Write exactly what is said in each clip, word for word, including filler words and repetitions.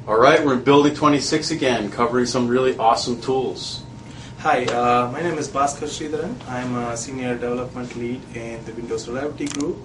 All right, we're in Building twenty-six again, covering some really awesome tools. Hi, uh, my name is Bhaskar Sridharan. I'm a Senior Development Lead in the Windows Reliability Group.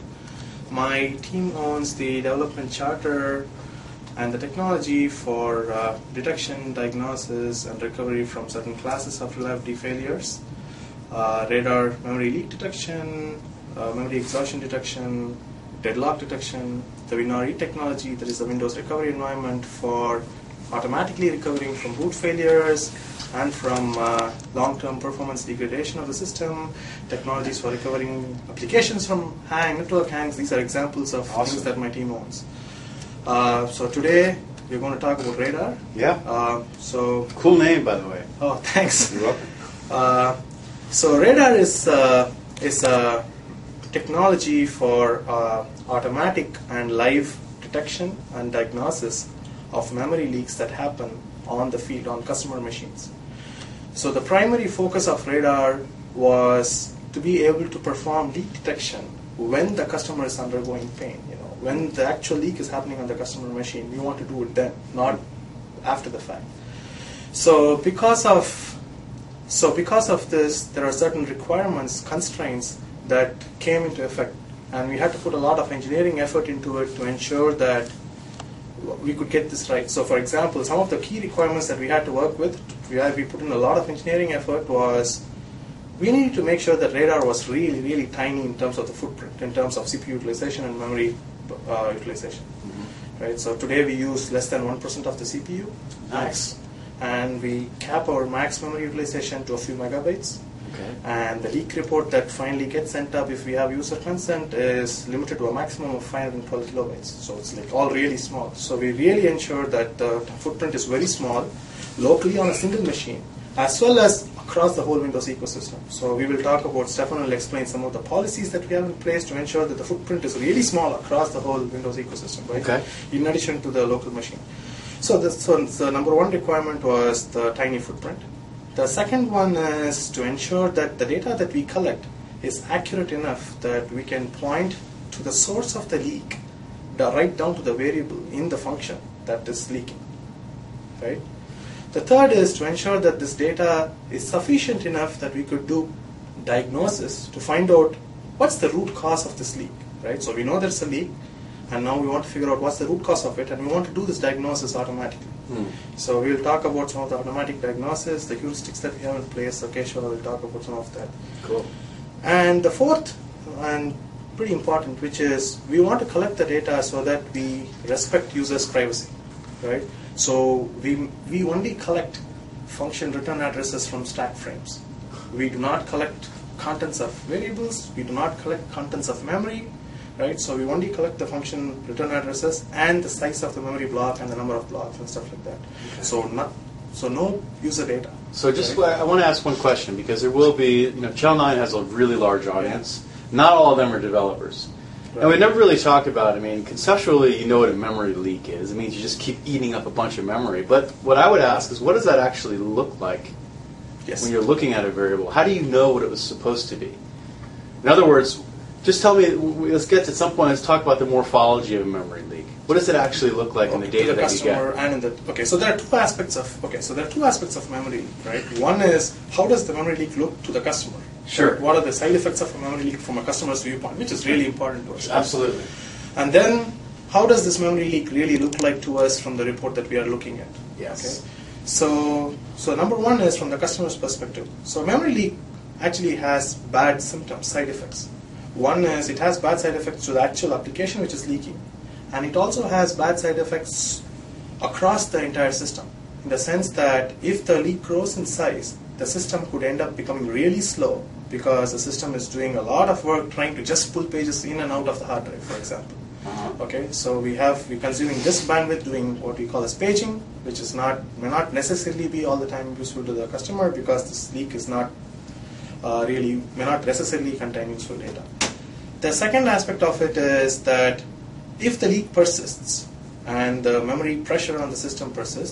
My team owns the development charter and the technology for uh, detection, diagnosis, and recovery from certain classes of reliability failures. Uh, radar memory leak detection, uh, memory exhaustion detection, deadlock detection, the WinRE technology, that is the Windows recovery environment for automatically recovering from boot failures and from uh, long-term performance degradation of the system, technologies for recovering applications from hang, network hangs. These are examples of Awesome. things that my team owns. Uh, so today we're going to talk about radar. Yeah. Uh, so Cool name, by the way. oh, thanks. You're welcome. Uh, so radar is uh, is a technology for uh, automatic and live detection and diagnosis of memory leaks that happen on the field on customer machines. So the primary focus of radar was to be able to perform leak detection when the customer is undergoing pain. You know, when the actual leak is happening on the customer machine, we want to do it then, not after the fact. So because of so because of this, there are certain requirements, constraints that came into effect, and we had to put a lot of engineering effort into it to ensure that we could get this right. So for example, some of the key requirements that we had to work with, we, had, we put in a lot of engineering effort, was we needed to make sure that radar was really, really tiny in terms of the footprint, in terms of C P U utilization and memory uh, utilization. Mm-hmm. Right. So today we use less than one percent of the C P U. Nice. And we cap our max memory utilization to a few megabytes. Okay. And the leak report that finally gets sent up if we have user consent is limited to a maximum of five hundred twelve kilobytes. So it's like all really small. So we really ensure that the footprint is very small, locally on a single machine, as well as across the whole Windows ecosystem. So we will talk about, Stefan will explain some of the policies that we have in place to ensure that the footprint is really small across the whole Windows ecosystem, right? Okay. In addition to the local machine. So the, so the number one requirement was the tiny footprint. The second one is to ensure that the data that we collect is accurate enough that we can point to the source of the leak, the, right down to the variable in the function that is leaking. Right? The third is to ensure that this data is sufficient enough that we could do diagnosis to find out what's the root cause of this leak. Right? So we know there's a leak, and now we want to figure out what's the root cause of it, and we want to do this diagnosis automatically. Hmm. So we'll talk about some of the automatic diagnosis, the heuristics that we have in place. Keshav will talk about some of that. Cool. And the fourth, and pretty important, which is we want to collect the data so that we respect users' privacy, right? So we we only collect function return addresses from stack frames. We do not collect contents of variables. We do not collect contents of memory. Right, so we only collect the function return addresses and the size of the memory block and the number of blocks and stuff like that. Okay. So not, so no user data. So just right? I want to ask one question, because there will be, you know, Channel nine has a really large audience. Yeah. Not all of them are developers. Right. And we never really talked about, I mean, conceptually, you know what a memory leak is. It means you just keep eating up a bunch of memory. But what I would ask is, what does that actually look like yes. when you're looking at a variable? How do you know what it was supposed to be? In other words, just tell me, let's get to some point, let's talk about the morphology of a memory leak. What does it actually look like okay, in the data the that you get? And in the, okay, so there are two aspects of, okay, so there are two aspects of memory leak, right? One is, how does the memory leak look to the customer? Sure. Right? What are the side effects of a memory leak from a customer's viewpoint, which is really important to us. Absolutely. And then, how does this memory leak really look like to us from the report that we are looking at? Yes. Okay? So, so number one is from the customer's perspective. So memory leak actually has bad symptoms, side effects. One is it has bad side effects to the actual application which is leaking. And it also has bad side effects across the entire system, in the sense that if the leak grows in size, the system could end up becoming really slow because the system is doing a lot of work trying to just pull pages in and out of the hard drive, for example. Uh-huh. Okay, so we have we're consuming disk bandwidth doing what we call as paging, which is not may not necessarily be all the time useful to the customer because this leak is not uh, really may not necessarily contain useful data. The second aspect of it is that if the leak persists and the memory pressure on the system persists,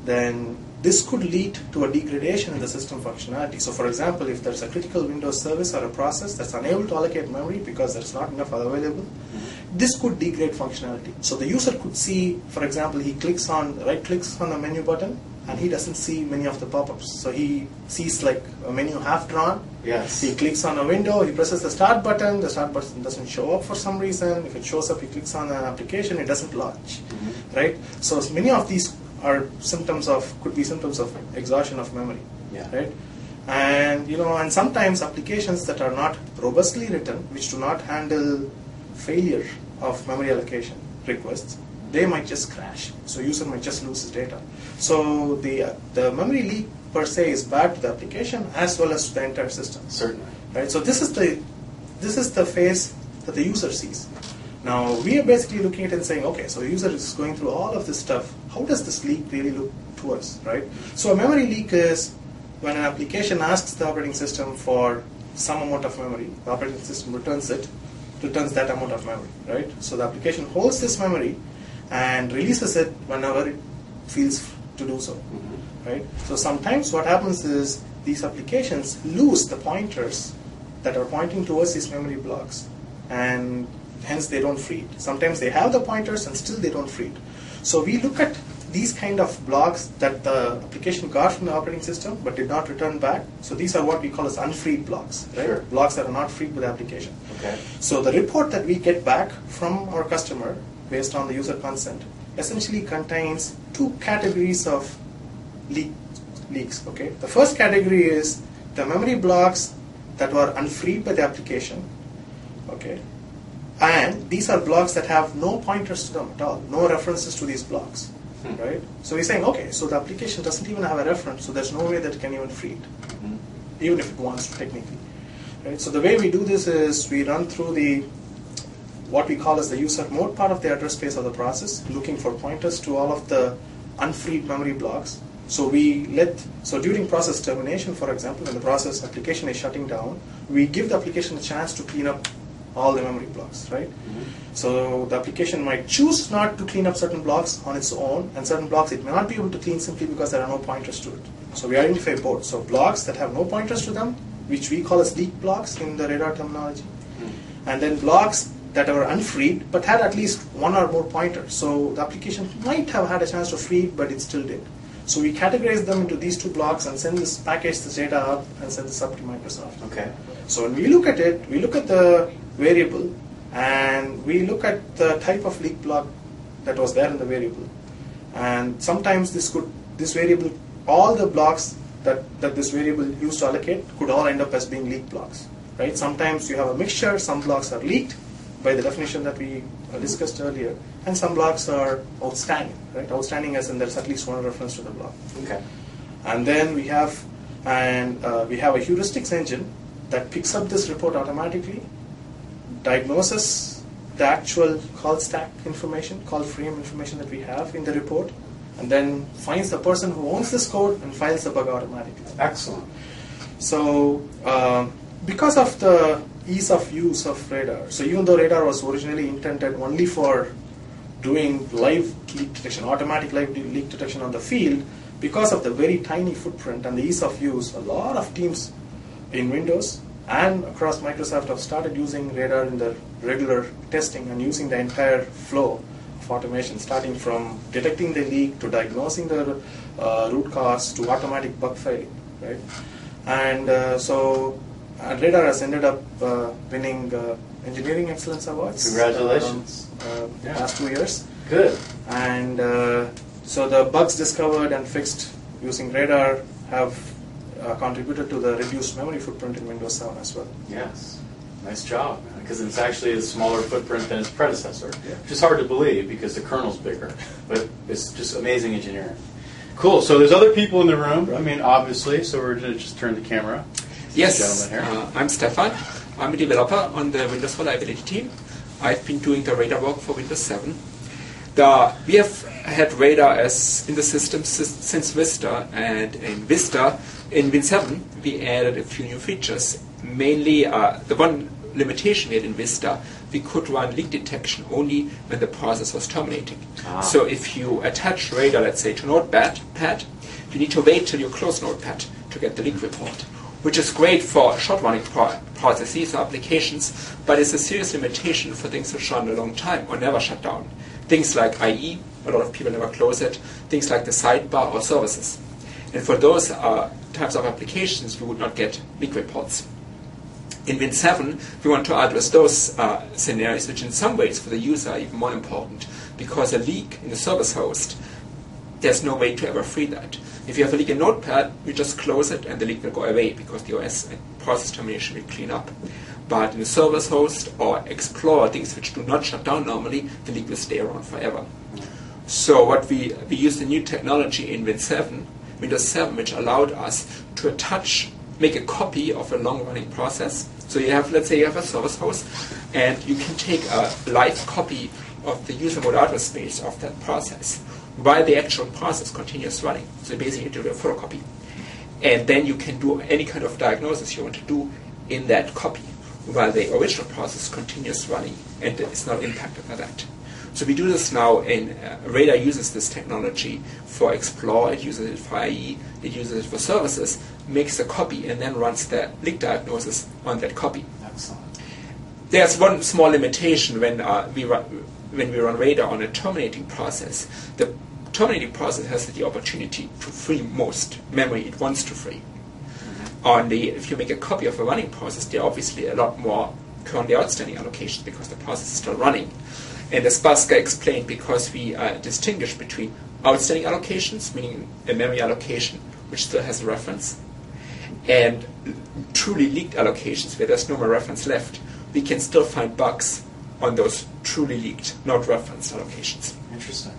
then this could lead to a degradation in the system functionality. So for example, if there's a critical Windows service or a process that's unable to allocate memory because there's not enough available, mm-hmm. this could degrade functionality. So the user could see, for example, he clicks on, right clicks on the menu button, and he doesn't see many of the pop-ups. So he sees like a menu half drawn. Yes. He clicks on a window, he presses the start button, the start button doesn't show up for some reason. If it shows up, he clicks on an application, it doesn't launch, mm-hmm. right? So many of these are symptoms of, could be symptoms of exhaustion of memory, yeah. right? And, you know, and sometimes applications that are not robustly written, which do not handle failure of memory allocation requests, they might just crash. So user might just lose his data. So the uh, the memory leak per se is bad to the application as well as to the entire system. Certainly. Right. So this is the this is the phase that the user sees. Now we are basically looking at it and saying, okay, so the user is going through all of this stuff. How does this leak really look to us, right? So a memory leak is when an application asks the operating system for some amount of memory, the operating system returns it, returns that amount of memory, right? So the application holds this memory and releases it whenever it feels to do so, mm-hmm. right? So sometimes what happens is these applications lose the pointers that are pointing towards these memory blocks, and hence they don't free it. Sometimes they have the pointers and still they don't free it. So we look at these kind of blocks that the application got from the operating system but did not return back. So these are what we call as unfreed blocks, right? Sure. Blocks that are not freed by the application. Okay. So the report that we get back from our customer based on the user consent essentially contains two categories of leak, leaks. Okay. The first category is the memory blocks that were unfreed by the application. Okay. And these are blocks that have no pointers to them at all, no references to these blocks. Hmm. Right? So we're saying, okay, so the application doesn't even have a reference, so there's no way that it can even free it, mm-hmm. even if it wants to technically. Right? So the way we do this is we run through the what we call as the user mode part of the address space of the process, looking for pointers to all of the unfreed memory blocks. So we let, so during process termination, for example, when the process application is shutting down, we give the application a chance to clean up all the memory blocks, right? Mm-hmm. So the application might choose not to clean up certain blocks on its own, and certain blocks it may not be able to clean simply because there are no pointers to it. So we identify both. So blocks that have no pointers to them, which we call as leak blocks in the radar terminology, mm-hmm. and then blocks that are unfreed but had at least one or more pointers. So the application might have had a chance to free it, but it still did. So we categorize them into these two blocks and send this package this data up and send this up to Microsoft. Okay. So when we look at it, we look at the variable and we look at the type of leak block that was there in the variable. And sometimes this could this variable, all the blocks that, that this variable used to allocate could all end up as being leak blocks. Right? Sometimes you have a mixture, some blocks are leaked by the definition that we uh, discussed earlier, and some blocks are outstanding, right? Outstanding as in there's at least one reference to the block. Okay. And then we have, and uh, we have a heuristics engine that picks up this report automatically, diagnoses the actual call stack information, call frame information that we have in the report, and then finds the person who owns this code and files the bug automatically. Excellent. So uh, because of the ease of use of radar, so even though radar was originally intended only for doing live leak detection, automatic live leak detection on the field, because of the very tiny footprint and the ease of use, a lot of teams in Windows and across Microsoft have started using radar in the regular testing and using the entire flow of automation, starting from detecting the leak to diagnosing the uh, root cause to automatic bug filing, right? And uh, so uh, radar has ended up uh, winning uh, engineering excellence awards. Congratulations. Um, uh, yeah. Last two years. Good. And uh, so the bugs discovered and fixed using radar have uh, contributed to the reduced memory footprint in Windows seven as well. Yes. Nice job, because it's actually a smaller footprint than its predecessor, yeah. which is hard to believe because the kernel's bigger, but it's just amazing engineering. Cool. So there's other people in the room, I mean, obviously, so we're going to just turn the camera. Yes, gentleman here. Uh, I'm Stefan. I'm a developer on the Windows Reliability team. I've been doing the radar work for Windows seven. The, we have had radar as in the system since Vista, and in Vista, in Win seven, we added a few new features. Mainly, uh, the one limitation we had in Vista we could run leak detection only when the process was terminating. Ah. So if you attach radar, let's say, to Notepad, pad, you need to wait till you close Notepad to get the leak report, which is great for short-running pro- processes or applications, but it's a serious limitation for things that run a long time or never shut down. Things like I E, a lot of people never close it, things like the sidebar or services. And for those uh, types of applications, we would not get leak reports. In Win seven, we want to address those uh, scenarios, which in some ways for the user are even more important, because a leak in the service host, there's no way to ever free that. If you have a leak in Notepad, you just close it and the leak will go away because the O S process termination will clean up. But in the service host or Explorer, things which do not shut down normally, the leak will stay around forever. So what we, we used a new technology in Win seven, Windows seven, which allowed us to attach, make a copy of a long-running process. So you have, let's say you have a service host, and you can take a live copy of the user mode address space of that process while the actual process continues running. So basically you do a photocopy. And then you can do any kind of diagnosis you want to do in that copy while the original process continues running and is not impacted by that. So we do this now, and uh, Radar uses this technology for Explorer, it uses it for I E, it uses it for services, makes a copy, and then runs the leak diagnosis on that copy. Excellent. There's one small limitation when uh, we run when we run Radar on a terminating process. The terminating process has the opportunity to free most memory it wants to free. Mm-hmm. On the, if you make a copy of a running process, there are obviously a lot more currently outstanding allocations because the process is still running. And as Bhaskar explained, because we uh, distinguish between outstanding allocations, meaning a memory allocation which still has a reference, and truly leaked allocations where there's no more reference left, we can still find bugs on those truly leaked, not referenced allocations. Interesting.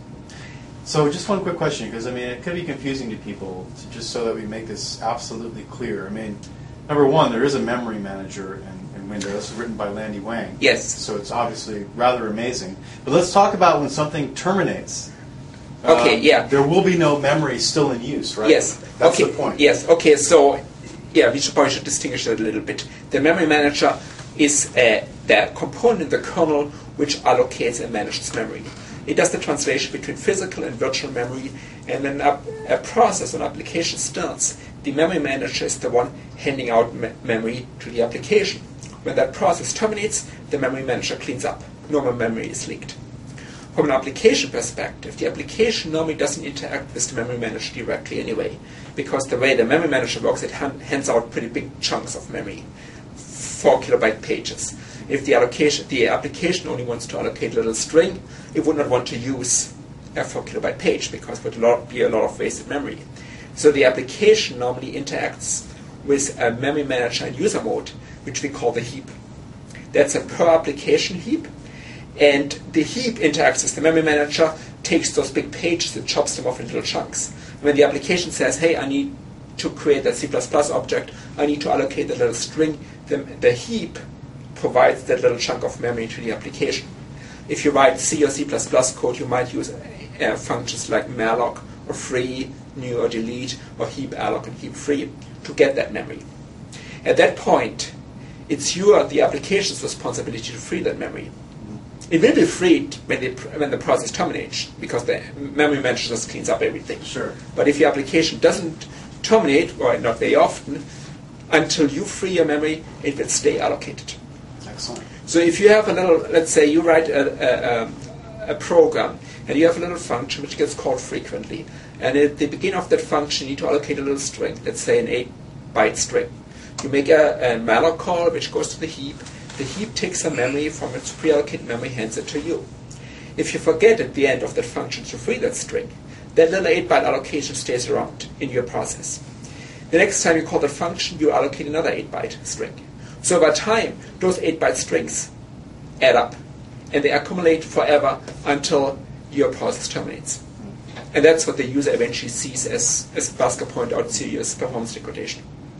So just one quick question, because I mean it could be confusing to people, to, just so that we make this absolutely clear. I mean, number one, there is a memory manager in, in Windows written by Landy Wang. Yes. So it's obviously rather amazing. But let's talk about when something terminates. Okay, uh, yeah. There will be no memory still in use, right? Yes. That's okay. the point. Yes. Okay. So, yeah, we should probably should distinguish that a little bit. The memory manager is uh, the component in the kernel which allocates and manages memory. It does the translation between physical and virtual memory, and then a, a process, an application starts. The memory manager is the one handing out me- memory to the application. When that process terminates, the memory manager cleans up. No more memory is leaked. From an application perspective, the application normally doesn't interact with the memory manager directly anyway, because the way the memory manager works, it hand, hands out pretty big chunks of memory, four kilobyte pages. If the allocation, the application only wants to allocate a little string, it would not want to use a four kilobyte page because it would be a lot of wasted memory. So the application normally interacts with a memory manager in user mode, which we call the heap. That's a per application heap, and the heap interacts with the memory manager, takes those big pages and chops them off in little chunks. When the application says, hey, I need to create that C plus plus object, I need to allocate a little string, the, the heap provides that little chunk of memory to the application. If you write C or C plus plus code, you might use uh, functions like malloc or free, new or delete, or heap alloc and heap free to get that memory. At that point, it's your, the application's responsibility to free that memory. It will be freed when the, when the process terminates, because the memory manager just cleans up everything. Sure. But if your application doesn't terminate, or not very often, until you free your memory, it will stay allocated. Excellent. So if you have a little, let's say you write a, a, a program, and you have a little function which gets called frequently, and at the beginning of that function you need to allocate a little string, let's say an eight byte string. You make a, a malloc call which goes to the heap. The heap takes some memory from its pre-allocated memory, hands it to you. If you forget at the end of that function to free that string, that little eight byte allocation stays around in your process. The next time you call the function, you allocate another eight byte string. So over time, those eight byte strings add up, and they accumulate forever until your process terminates. And that's what the user eventually sees as, as Bhaskar pointed out, serious performance degradation.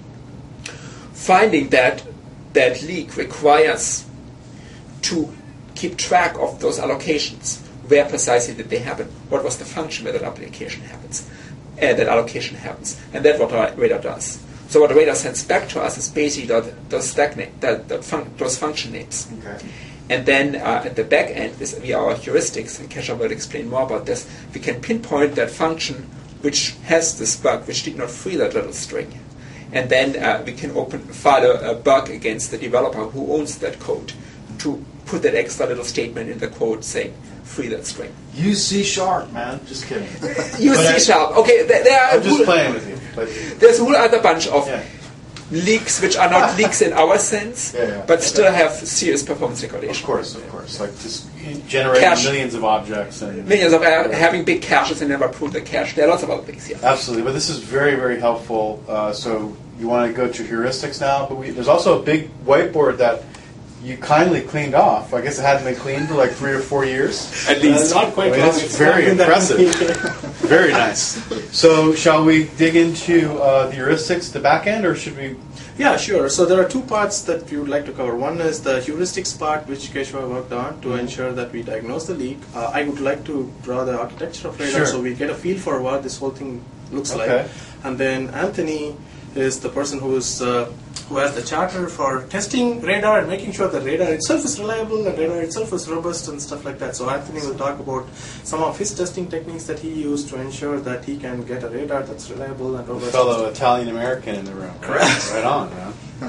Finding that that leak requires to keep track of those allocations, where precisely did they happen, what was the function where that application happens, and that allocation happens, and that's what Radar does. So what Radar sends back to us is basically those, those, stack name, that, that fun, those function names. Okay. And then uh, at the back end, with via our heuristics, and Kesha will explain more about this, we can pinpoint that function which has this bug, which did not free that little string. And then uh, we can open file a, a bug against the developer who owns that code to put that extra little statement in the code saying, free that string. Use C sharp, man. Just kidding. Use C sharp. Okay, there, there are I'm just whole, playing with you. But there's a whole other bunch of yeah. leaks which are not leaks in our sense, yeah, yeah. but still have serious performance degradation. Of course, of course. Like just generating Cache. millions of objects and Millions of uh, having big caches and never prove the cache. There are lots of other things here. absolutely. But this is very, very helpful. Uh, so you want to go to heuristics now, but we, there's also a big whiteboard that you kindly cleaned off. I guess it hadn't been cleaned for like three or four years. At least. Uh, not quite I mean, long. it's It's very not been that impressive. many. Very nice. So shall we dig into uh, the heuristics, the back end, or should we? Yeah, sure. So there are two parts that we would like to cover. One is the heuristics part, which Keshava worked on to ensure that we diagnose the leak. Uh, I would like to draw the architecture of radar Sure. so we get a feel for what this whole thing looks Okay. like. And then Anthony is the person who is uh, who has the charter for testing radar and making sure that radar itself is reliable and radar itself is robust and stuff like that. So Anthony will talk about some of his testing techniques that he used to ensure that he can get a radar that's reliable and robust. Fellow Italian American in the room. Correct. Right on, man.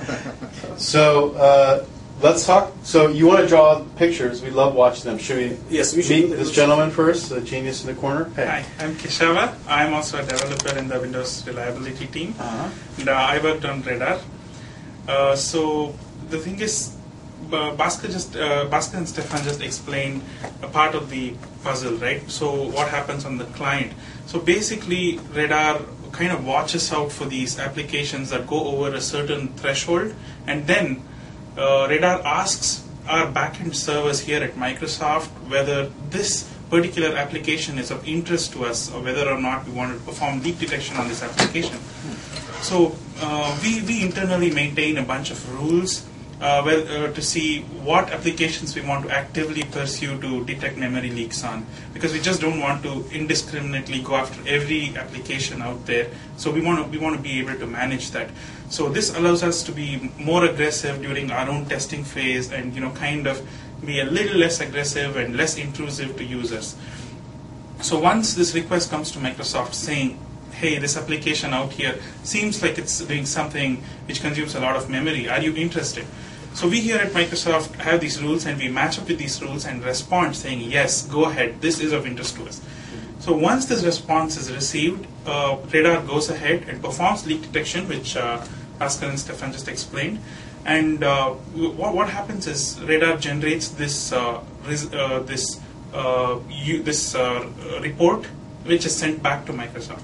So uh, let's talk. So you want to draw pictures? We love watching them. Should we? Yes, we should meet do this that. gentleman first, the genius in the corner. Hey. Hi, I'm Keshava. I'm also a developer in the Windows reliability team. Uh-huh. And, uh, I worked on Radar. Uh, so the thing is, uh, Bhaskar just uh, Bhaskar and Stefan just explained a part of the puzzle, right? So what happens on the client? So basically, Radar kind of watches out for these applications that go over a certain threshold, and then uh, Radar asks our backend servers here at Microsoft whether this particular application is of interest to us, or whether or not we want to perform leak detection on this application. So uh, we, we internally maintain a bunch of rules uh, well, uh, to see what applications we want to actively pursue to detect memory leaks on, because we just don't want to indiscriminately go after every application out there. So we want to we want to be able to manage that. So this allows us to be more aggressive during our own testing phase, and you know kind of be a little less aggressive and less intrusive to users. So once this request comes to Microsoft saying, hey, this application out here seems like it's doing something which consumes a lot of memory, are you interested? So we here at Microsoft have these rules, and we match up with these rules and respond saying, yes, go ahead, this is of interest to us. So once this response is received, uh, Radar goes ahead and performs leak detection, which uh, Bhaskar and Stefan just explained. And uh, what, what happens is Radar generates this uh, res- uh, this uh, you, this uh, report, which is sent back to Microsoft.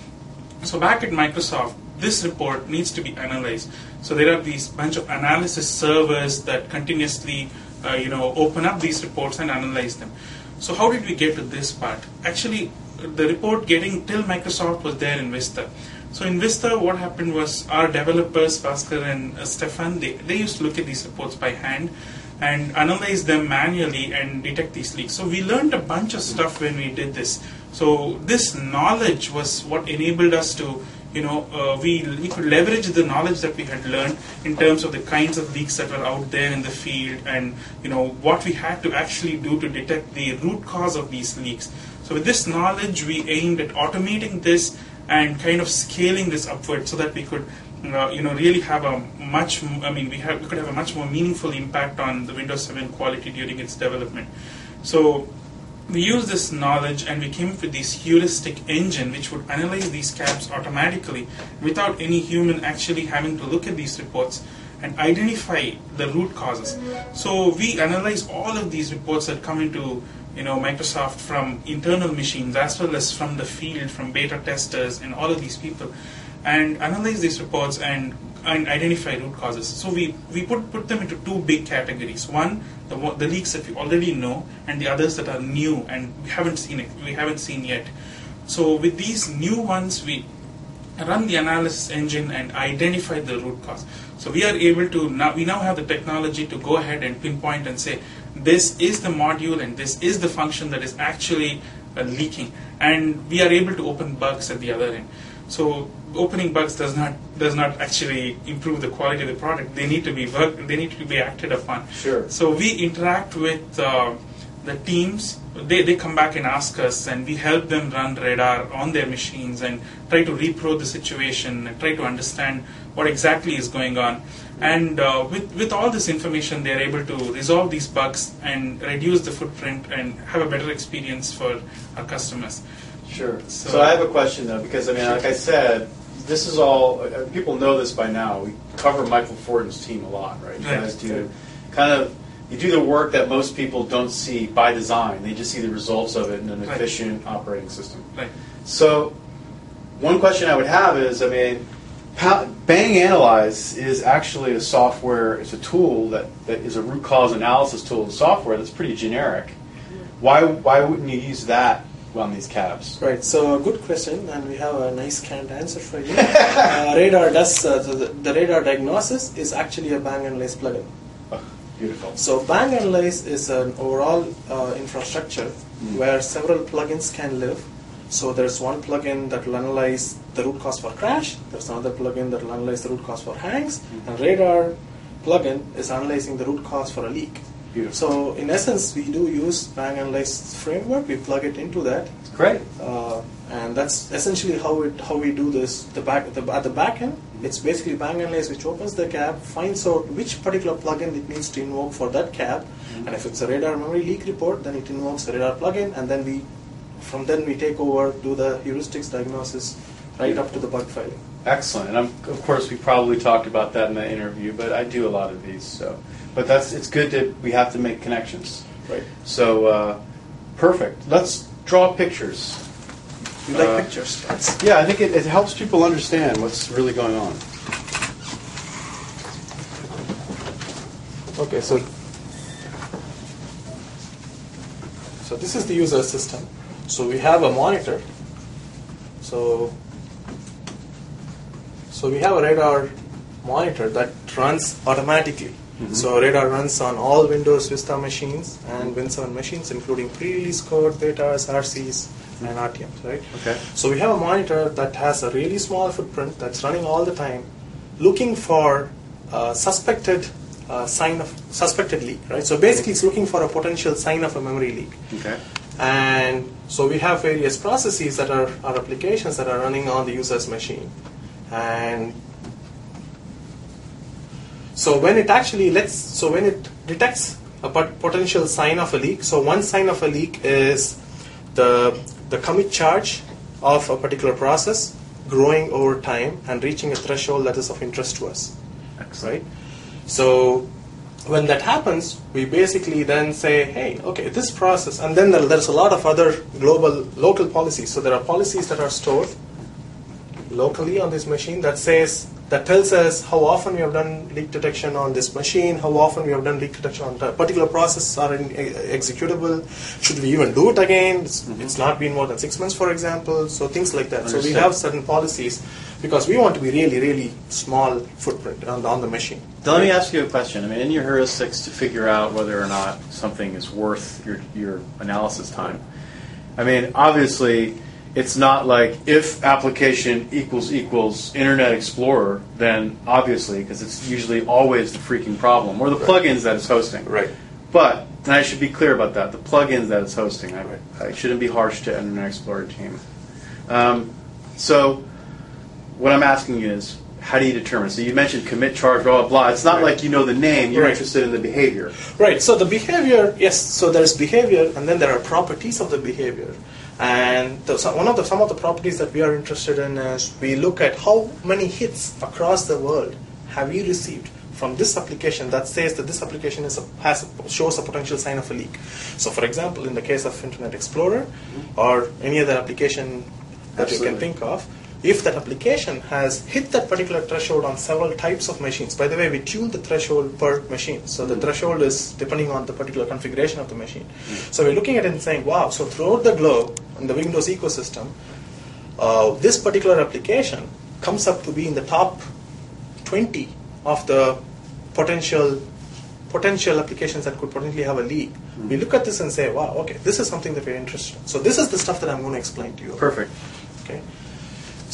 So back at Microsoft, this report needs to be analyzed. So there are these bunch of analysis servers that continuously, uh, you know, open up these reports and analyze them. So how did we get to this part? Actually, the report getting till Microsoft was there in Vista. So in Vista, what happened was our developers, Bhaskar and uh, Stefan, they, they used to look at these reports by hand and analyze them manually and detect these leaks. So we learned a bunch of stuff when we did this. So this knowledge was what enabled us to, you know, uh, we, we could leverage the knowledge that we had learned in terms of the kinds of leaks that were out there in the field, and, you know, what we had to actually do to detect the root cause of these leaks. So with this knowledge, we aimed at automating this and kind of scaling this upward so that we could, uh, you know, really have a much, I mean, we, have, we could have a much more meaningful impact on the Windows seven quality during its development. So we used this knowledge and we came up with this heuristic engine which would analyze these cabs automatically without any human actually having to look at these reports and identify the root causes. So we analyze all of these reports that come into, you know, Microsoft from internal machines as well as from the field, from beta testers and all of these people, and analyze these reports and, and identify root causes. So we, we put, put them into two big categories. One, the, the leaks that we already know, and the others that are new and we haven't seen it, we haven't seen yet. So with these new ones, we run the analysis engine and identify the root cause. So we are able to now we now have the technology to go ahead and pinpoint and say this is the module and this is the function that is actually uh, leaking, and we are able to open bugs at the other end. So opening bugs does not does not actually improve the quality of the product. They need to be work, they need to be acted upon. Sure. So we interact with uh, the teams. They they come back and ask us, and we help them run radar on their machines and try to repro the situation and try to understand what exactly is going on. And uh, with with all this information, they are able to resolve these bugs and reduce the footprint and have a better experience for our customers. Sure. So, So- I have a question though, because I mean, like I said, this is all. Uh, people know this by now. We cover Michael Fortin's team a lot, right? You Right. guys do kind of. You do the work that most people don't see by design. They just see the results of it in an Right. efficient operating system. Right. So, one question I would have is, I mean, how, Bang Analyze is actually a software. It's a tool that, that is a root cause analysis tool in software that's pretty generic. Why why wouldn't you use that on these cabs? Right, so good question, and we have a nice canned answer for you. uh, radar does uh, the, the radar diagnosis is actually a Bang Analyze plugin. Oh, beautiful. So Bang Analyze is an overall uh, infrastructure Mm. where several plugins can live. So there's one plugin that will analyze the root cause for crash. There's another plugin that will analyze the root cause for hangs. Mm. And radar plugin is analyzing the root cause for a leak. Beautiful. So in essence, we do use Bang Analyze framework. We plug it into that. Great. Uh, and that's essentially how it how we do this. The back the, at the back end, it's basically Bang Analyze, which opens the cab, finds out which particular plugin it needs to invoke for that cab, Mm-hmm. and if it's a radar memory leak report, then it invokes the radar plugin, and then we from then we take over, do the heuristics diagnosis, right up to the bug filing. Excellent. And I'm, of course, we probably talked about that in the interview, but I do a lot of these. So, but that's it's good that we have to make connections. Right. So, uh, perfect. Let's draw pictures. You like Uh, pictures? That's, Yeah, I think it, it helps people understand what's really going on. okay, so so this is the user system. So we have a monitor. So so we have a radar monitor that runs automatically. Mhm. So radar runs on all Windows Vista machines and Win seven machines, including pre-release code, betas, R Cs, and R T Ms, right? Okay. So we have a monitor that has a really small footprint that's running all the time, looking for uh, suspected uh, sign of suspected leak, right? So basically, it's looking for a potential sign of a memory leak. Okay. And so we have various processes that are, are applications that are running on the user's machine. And so when it actually lets, so when it detects a pot- potential sign of a leak, so one sign of a leak is the, the commit charge of a particular process growing over time and reaching a threshold that is of interest to us. Excellent. Right? So when that happens, we basically then say, hey, okay, this process, and then there, there's a lot of other global, local policies. So there are policies that are stored locally on this machine that says, that tells us how often we have done leak detection on this machine, how often we have done leak detection on a particular process are in, uh, executable, should we even do it again? It's, Mm-hmm. it's not been more than six months, for example, so things like that. So we Understood. have certain policies because we want to be really, really small footprint on the, on the machine. Now, let me ask you a question. I mean, in your heuristics to figure out whether or not something is worth your, your analysis time, I mean, obviously, it's not like if application equals equals Internet Explorer, then obviously, because it's usually always the freaking problem, or the plugins that it's hosting. Right. But, and I should be clear about that, the plugins that it's hosting, I, I shouldn't be harsh to Internet Explorer team. Um, so, what I'm asking you is, how do you determine? So you mentioned commit charge, blah, blah, blah. It's not Right. like you know the name, you're Right. interested in the behavior. Right, so the behavior, yes, so there's behavior, and then there are properties of the behavior. And the, so one of the some of the properties that we are interested in is we look at how many hits across the world have you received from this application that says that this application is a, has a, shows a potential sign of a leak. So, for example, in the case of Internet Explorer or any other application that you Absolutely. can think of, if that application has hit that particular threshold on several types of machines. By the way, we tune the threshold per machine. So the threshold is depending on the particular configuration of the machine. So we're looking at it and saying, wow, so throughout the globe, in the Windows ecosystem, uh, this particular application comes up to be in the top twenty of the potential potential applications that could potentially have a leak. Mm-hmm. We look at this and say, wow, okay, this is something that we're interested in. So this is the stuff that I'm going to explain to you. Perfect. Okay.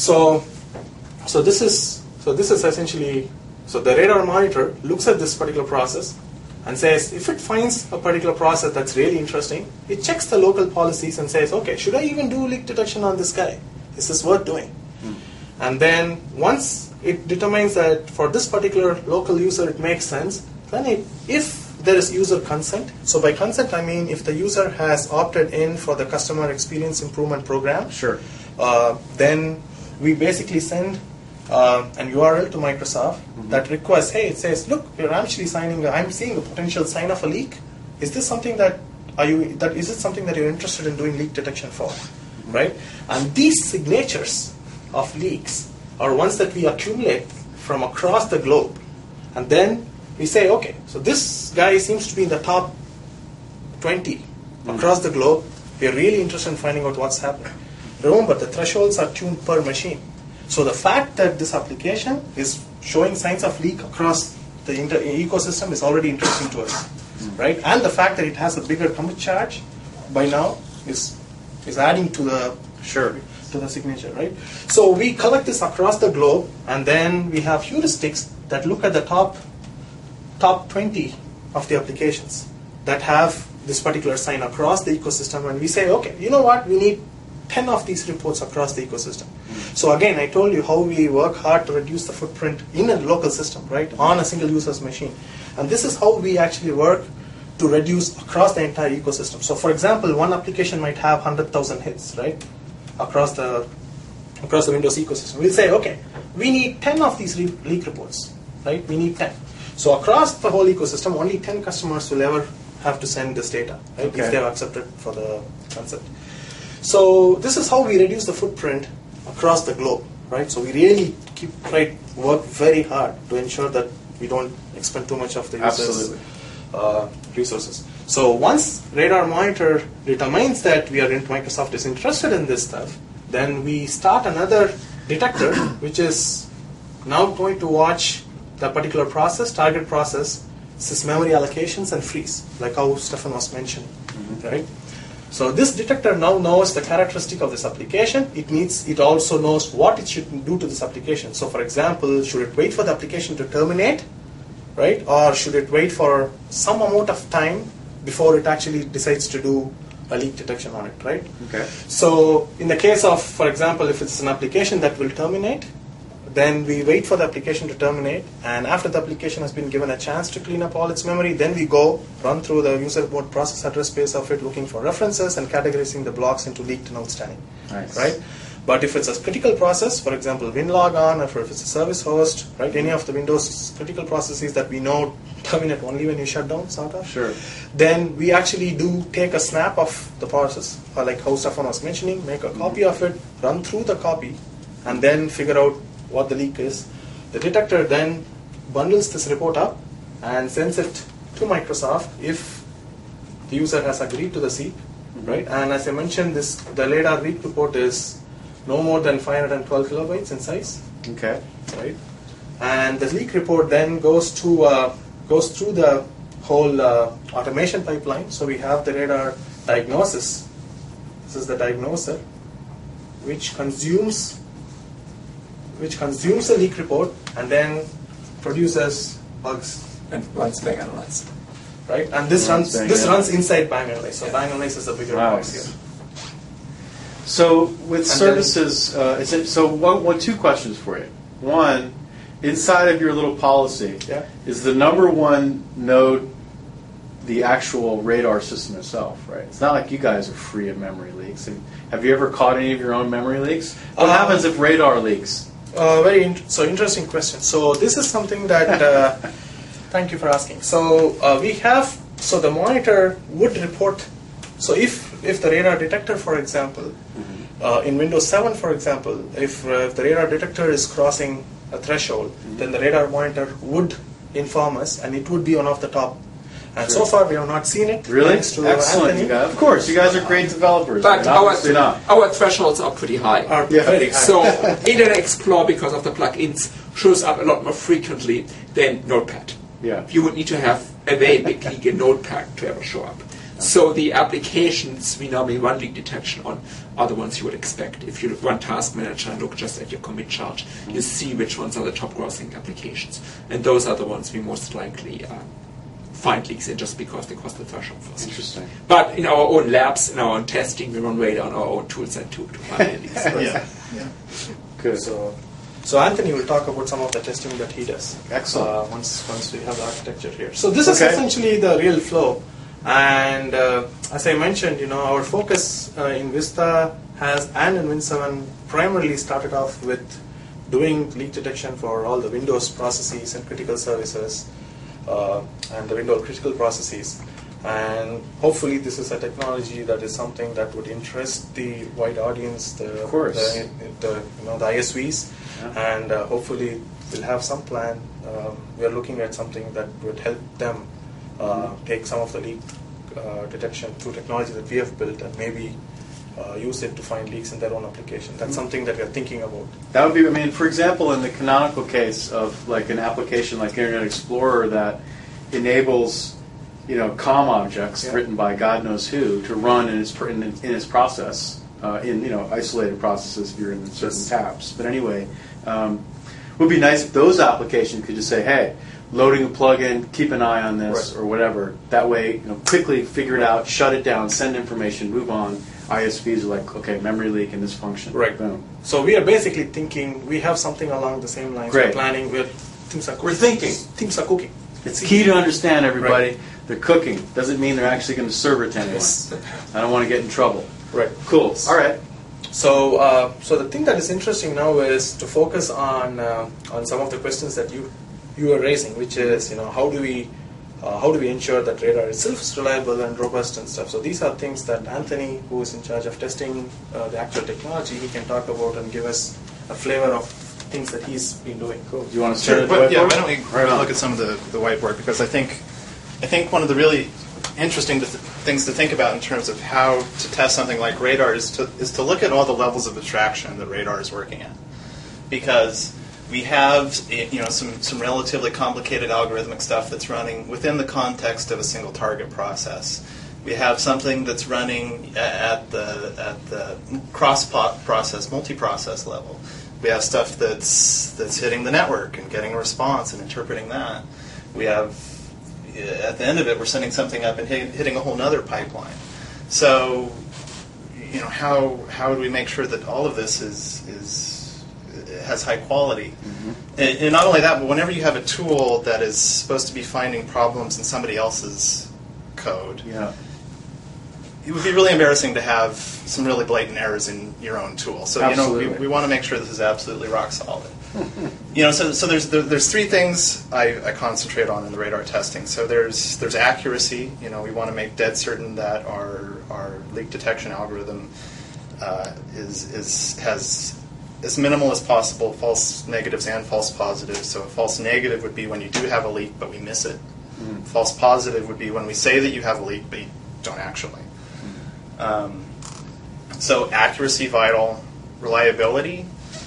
So, so this is so this is essentially so the radar monitor looks at this particular process and says if it finds a particular process that's really interesting, it checks the local policies and says, okay, should I even do leak detection on this guy? Is this worth doing? Mm. And then once it determines that for this particular local user it makes sense, then it, if there is user consent, so by consent I mean if the user has opted in for the customer experience improvement program, Sure. uh, then we basically send uh, an U R L to Microsoft mm-hmm. that requests, hey, it says, look, we're actually signing, a, I'm seeing a potential sign of a leak. Is this something that, are you, that is it something that you're interested in doing leak detection for, mm-hmm. right? And these signatures of leaks are ones that we accumulate from across the globe. And then we say, okay, so this guy seems to be in the top twenty mm-hmm. across the globe. We're really interested in finding out what's happening. Remember, the thresholds are tuned per machine. So the fact that this application is showing signs of leak across the inter- ecosystem is already interesting to us, mm-hmm. right? And the fact that it has a bigger commit charge by now is is adding to the sure to the signature, right? So we collect this across the globe, and then we have heuristics that look at the top top twenty of the applications that have this particular sign across the ecosystem, and we say, okay, you know what, we need ten of these reports across the ecosystem. Mm-hmm. So again, I told you how we work hard to reduce the footprint in a local system, right, on a single user's machine. And this is how we actually work to reduce across the entire ecosystem. So for example, one application might have one hundred thousand hits, right, across the across the Windows ecosystem. We'll say, okay, we need ten of these re- leak reports, right? We need ten. So across the whole ecosystem, only ten customers will ever have to send this data, right, okay. if they have accepted for the concept. So this is how we reduce the footprint across the globe, right? So we really keep right work very hard to ensure that we don't expend too much of the users' uh, resources. So once Radar Monitor determines that we are in, Microsoft is interested in this stuff, then we start another detector, which is now going to watch the particular process, target process, sys memory allocations and freeze, like how Stefan was mentioning, mm-hmm. right? So this detector now knows the characteristic of this application. It needs. It also knows what it should do to this application. So for example, should it wait for the application to terminate, right? Or should it wait for some amount of time before it actually decides to do a leak detection on it, right? Okay. So in the case of, for example, if it's an application that will terminate, then we wait for the application to terminate, and after the application has been given a chance to clean up all its memory, then we go run through the user mode process address space of it, looking for references and categorizing the blocks into leaked and outstanding. Nice. Right? But if it's a critical process, for example, WinLogon, or if it's a service host, right, any of the Windows critical processes that we know terminate only when you shut down, sort of, sure. then we actually do take a snap of the process, or like how Stefan was mentioning, make a mm-hmm. copy of it, run through the copy, and then figure out what the leak is. The detector then bundles this report up and sends it to Microsoft if the user has agreed to the S E P, mm-hmm. right? And as I mentioned, this the radar leak report is no more than five hundred twelve kilobytes in size. Okay. Right. And the leak report then goes to uh, goes through the whole uh, automation pipeline. So we have the radar diagnosis. This is the diagnoser, which consumes which consumes the leak report and then produces bugs and runs Bang Analyze. Right, and this runs, runs this runs inside Bang Analyze. So yeah. Bang Analyze is a bigger wow. box here. So with and services, uh, is it, so one, one, two questions for you. One, inside of your little policy, yeah. is the number one node the actual radar system itself, right? It's not like you guys are free of memory leaks. And have you ever caught any of your own memory leaks? What uh, happens if radar leaks? Uh, very in- so interesting question. So this is something that. Uh, thank you for asking. So uh, we have. So the monitor would report. So if if the radar detector, for example, mm-hmm. uh, in Windows seven, for example, if, uh, if the radar detector is crossing a threshold, mm-hmm. then the radar monitor would inform us, and it would be one of the top. And sure. so far, we have not seen it. Really? Thanks to Excellent. You guys, of course, you guys are great developers. But our, not. our thresholds are pretty high. Are yeah. very high. So Internet Explorer, because of the plugins, shows up a lot more frequently than Notepad. Yeah. You would need to have a very big leak in Notepad to ever show up. So the applications we normally run leak detection on are the ones you would expect. If you run Task Manager and look just at your commit chart, you see which ones are the top grossing applications. And those are the ones we most likely uh, find leaks in just because they cross the threshold first. Interesting. But in our own labs, in our own testing, we run radar on our own toolset to, to find leaks. Yeah. yeah. Good. So, so Anthony will talk about some of the testing that he does. Excellent. Uh, once once we have the architecture here. So this is Okay. essentially the real flow. And uh, as I mentioned, you know, our focus uh, in Vista has and in Win seven primarily started off with doing leak detection for all the Windows processes and critical services uh, and the Windows critical processes. And hopefully, this is a technology that is something that would interest the wide audience, the, Of course. the, the you know the I S Vs, Yeah. and uh, hopefully we'll have some plan. Um, we are looking at something that would help them uh, take some of the leak uh, detection through technology that we have built and maybe uh, use it to find leaks in their own application. That's something that we are thinking about. That would be, I mean, for example, in the canonical case of like an application like Internet Explorer that enables, you know, COM objects Yeah. written by God knows who to run in its pr- in, in its process uh, in you know isolated processes if you're in certain Yes. tabs. But anyway, um, it would be nice if those applications could just say, hey, loading a plugin, keep an eye on this Right. or whatever. That way, you know, quickly figure it out, shut it down, send information, move on. I S Vs are like, okay, memory leak in this function. Right. Boom. So we are basically thinking we have something along the same lines. Great. We're planning. We're things are We're thinking. Things are cooking. It's key to understand, everybody. Right. They're cooking. Doesn't mean they're actually going to serve it to anyone. Yes. I don't want to get in trouble. Right. Cool. All right. So, uh, so the thing that is interesting now is to focus on uh, on some of the questions that you you are raising, which is, you know, how do we uh, how do we ensure that radar itself is reliable and robust and stuff. So these are things that Anthony, who is in charge of testing uh, the actual technology, he can talk about and give us a flavor of things that he's been doing. Cool. Do you want to start Sure, at the but yeah, whiteboard? why don't we Right on. look at some of the, the whiteboard, because I think I think one of the really interesting to th- things to think about in terms of how to test something like radar is to is to look at all the levels of abstraction that radar is working at, because we have you know some some relatively complicated algorithmic stuff that's running within the context of a single target process. We have something that's running at the at the cross process, multi-process level. We have stuff that's that's hitting the network and getting a response and interpreting that. We have, at the end of it, we're sending something up and hit, hitting a whole nother pipeline. So, you know, how how do we make sure that all of this is is has high quality? Mm-hmm. And, and not only that, but whenever you have a tool that is supposed to be finding problems in somebody else's code, Yeah. it would be really embarrassing to have some really blatant errors in your own tool. So you know, we, Absolutely. we want to make sure this is absolutely rock solid. You know, so so there's there, there's three things I, I concentrate on in the radar testing. So there's there's accuracy. You know, we want to make dead certain that our our leak detection algorithm uh, is is has as minimal as possible false negatives and false positives. So a false negative would be when you do have a leak but we miss it. Mm. False positive would be when we say that you have a leak but you don't actually. Um, so accuracy vital, reliability.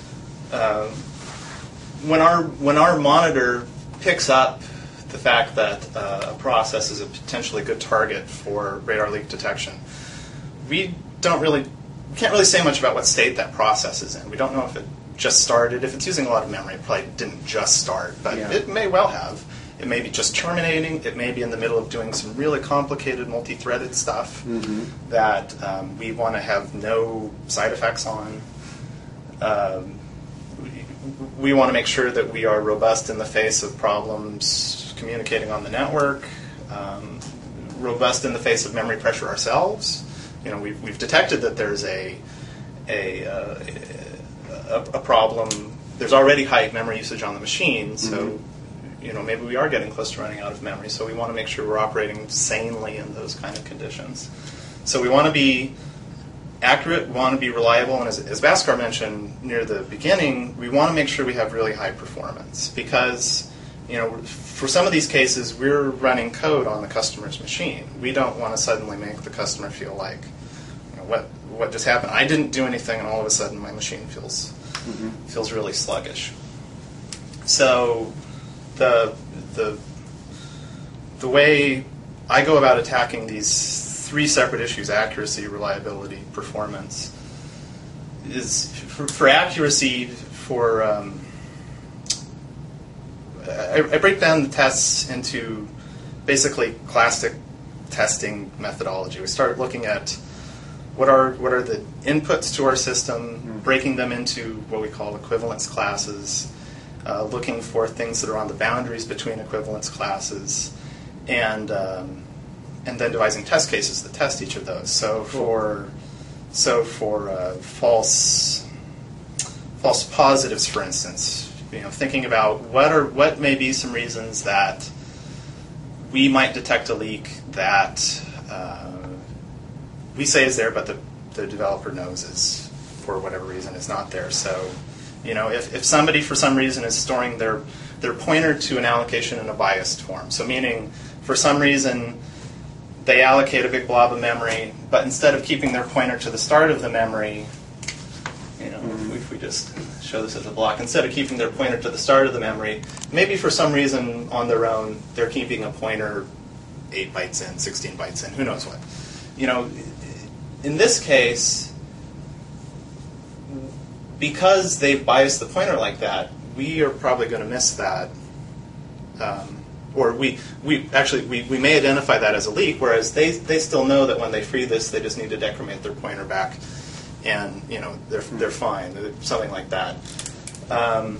Um, when our when our monitor picks up the fact that uh, a process is a potentially good target for radar leak detection, we don't really we can't really say much about what state that process is in. We don't know if it just started. If it's using a lot of memory, it probably didn't just start, but Yeah. it may well have. It may be just terminating. It may be in the middle of doing some really complicated multi-threaded stuff Mm-hmm. that um, we want to have no side effects on. Um, we we want to make sure that we are robust in the face of problems communicating on the network, um, robust in the face of memory pressure ourselves. You know, we've, we've detected that there's a a, uh, a a problem. There's already high memory usage on the machine, so. Mm-hmm. You know, maybe we are getting close to running out of memory, so we want to make sure we're operating sanely in those kind of conditions. So we want to be accurate, we want to be reliable, and as, as Bhaskar mentioned near the beginning, we want to make sure we have really high performance, because, you know, for some of these cases, we're running code on the customer's machine. We don't want to suddenly make the customer feel like, you know, what what just happened? I didn't do anything, and all of a sudden my machine feels Mm-hmm. feels really sluggish. So the the the way I go about attacking these three separate issues: accuracy, reliability, performance. Is for, for accuracy, for um, I, I break down the tests into basically classic testing methodology. We start looking at what are what are the inputs to our system, mm-hmm. breaking them into what we call equivalence classes, uh, looking for things that are on the boundaries between equivalence classes, and um, and then devising test cases that test each of those. So for so for uh, false false positives, for instance, you know, thinking about what are what may be some reasons that we might detect a leak that uh, we say is there, but the, the developer knows is, for whatever reason, is not there. So, you know, if, if somebody for some reason is storing their their pointer to an allocation in a biased form, so meaning for some reason they allocate a big blob of memory, but instead of keeping their pointer to the start of the memory, you know, mm-hmm. if we just show this as a block, instead of keeping their pointer to the start of the memory, maybe for some reason on their own they're keeping a pointer eight bytes in, sixteen bytes in, who knows what. You know, in this case, because they've biased the pointer like that, we are probably going to miss that. Um, or we, we actually, we, we may identify that as a leak, whereas they, they still know that when they free this, they just need to decrement their pointer back, and, you know, they're, they're fine, something like that. Um,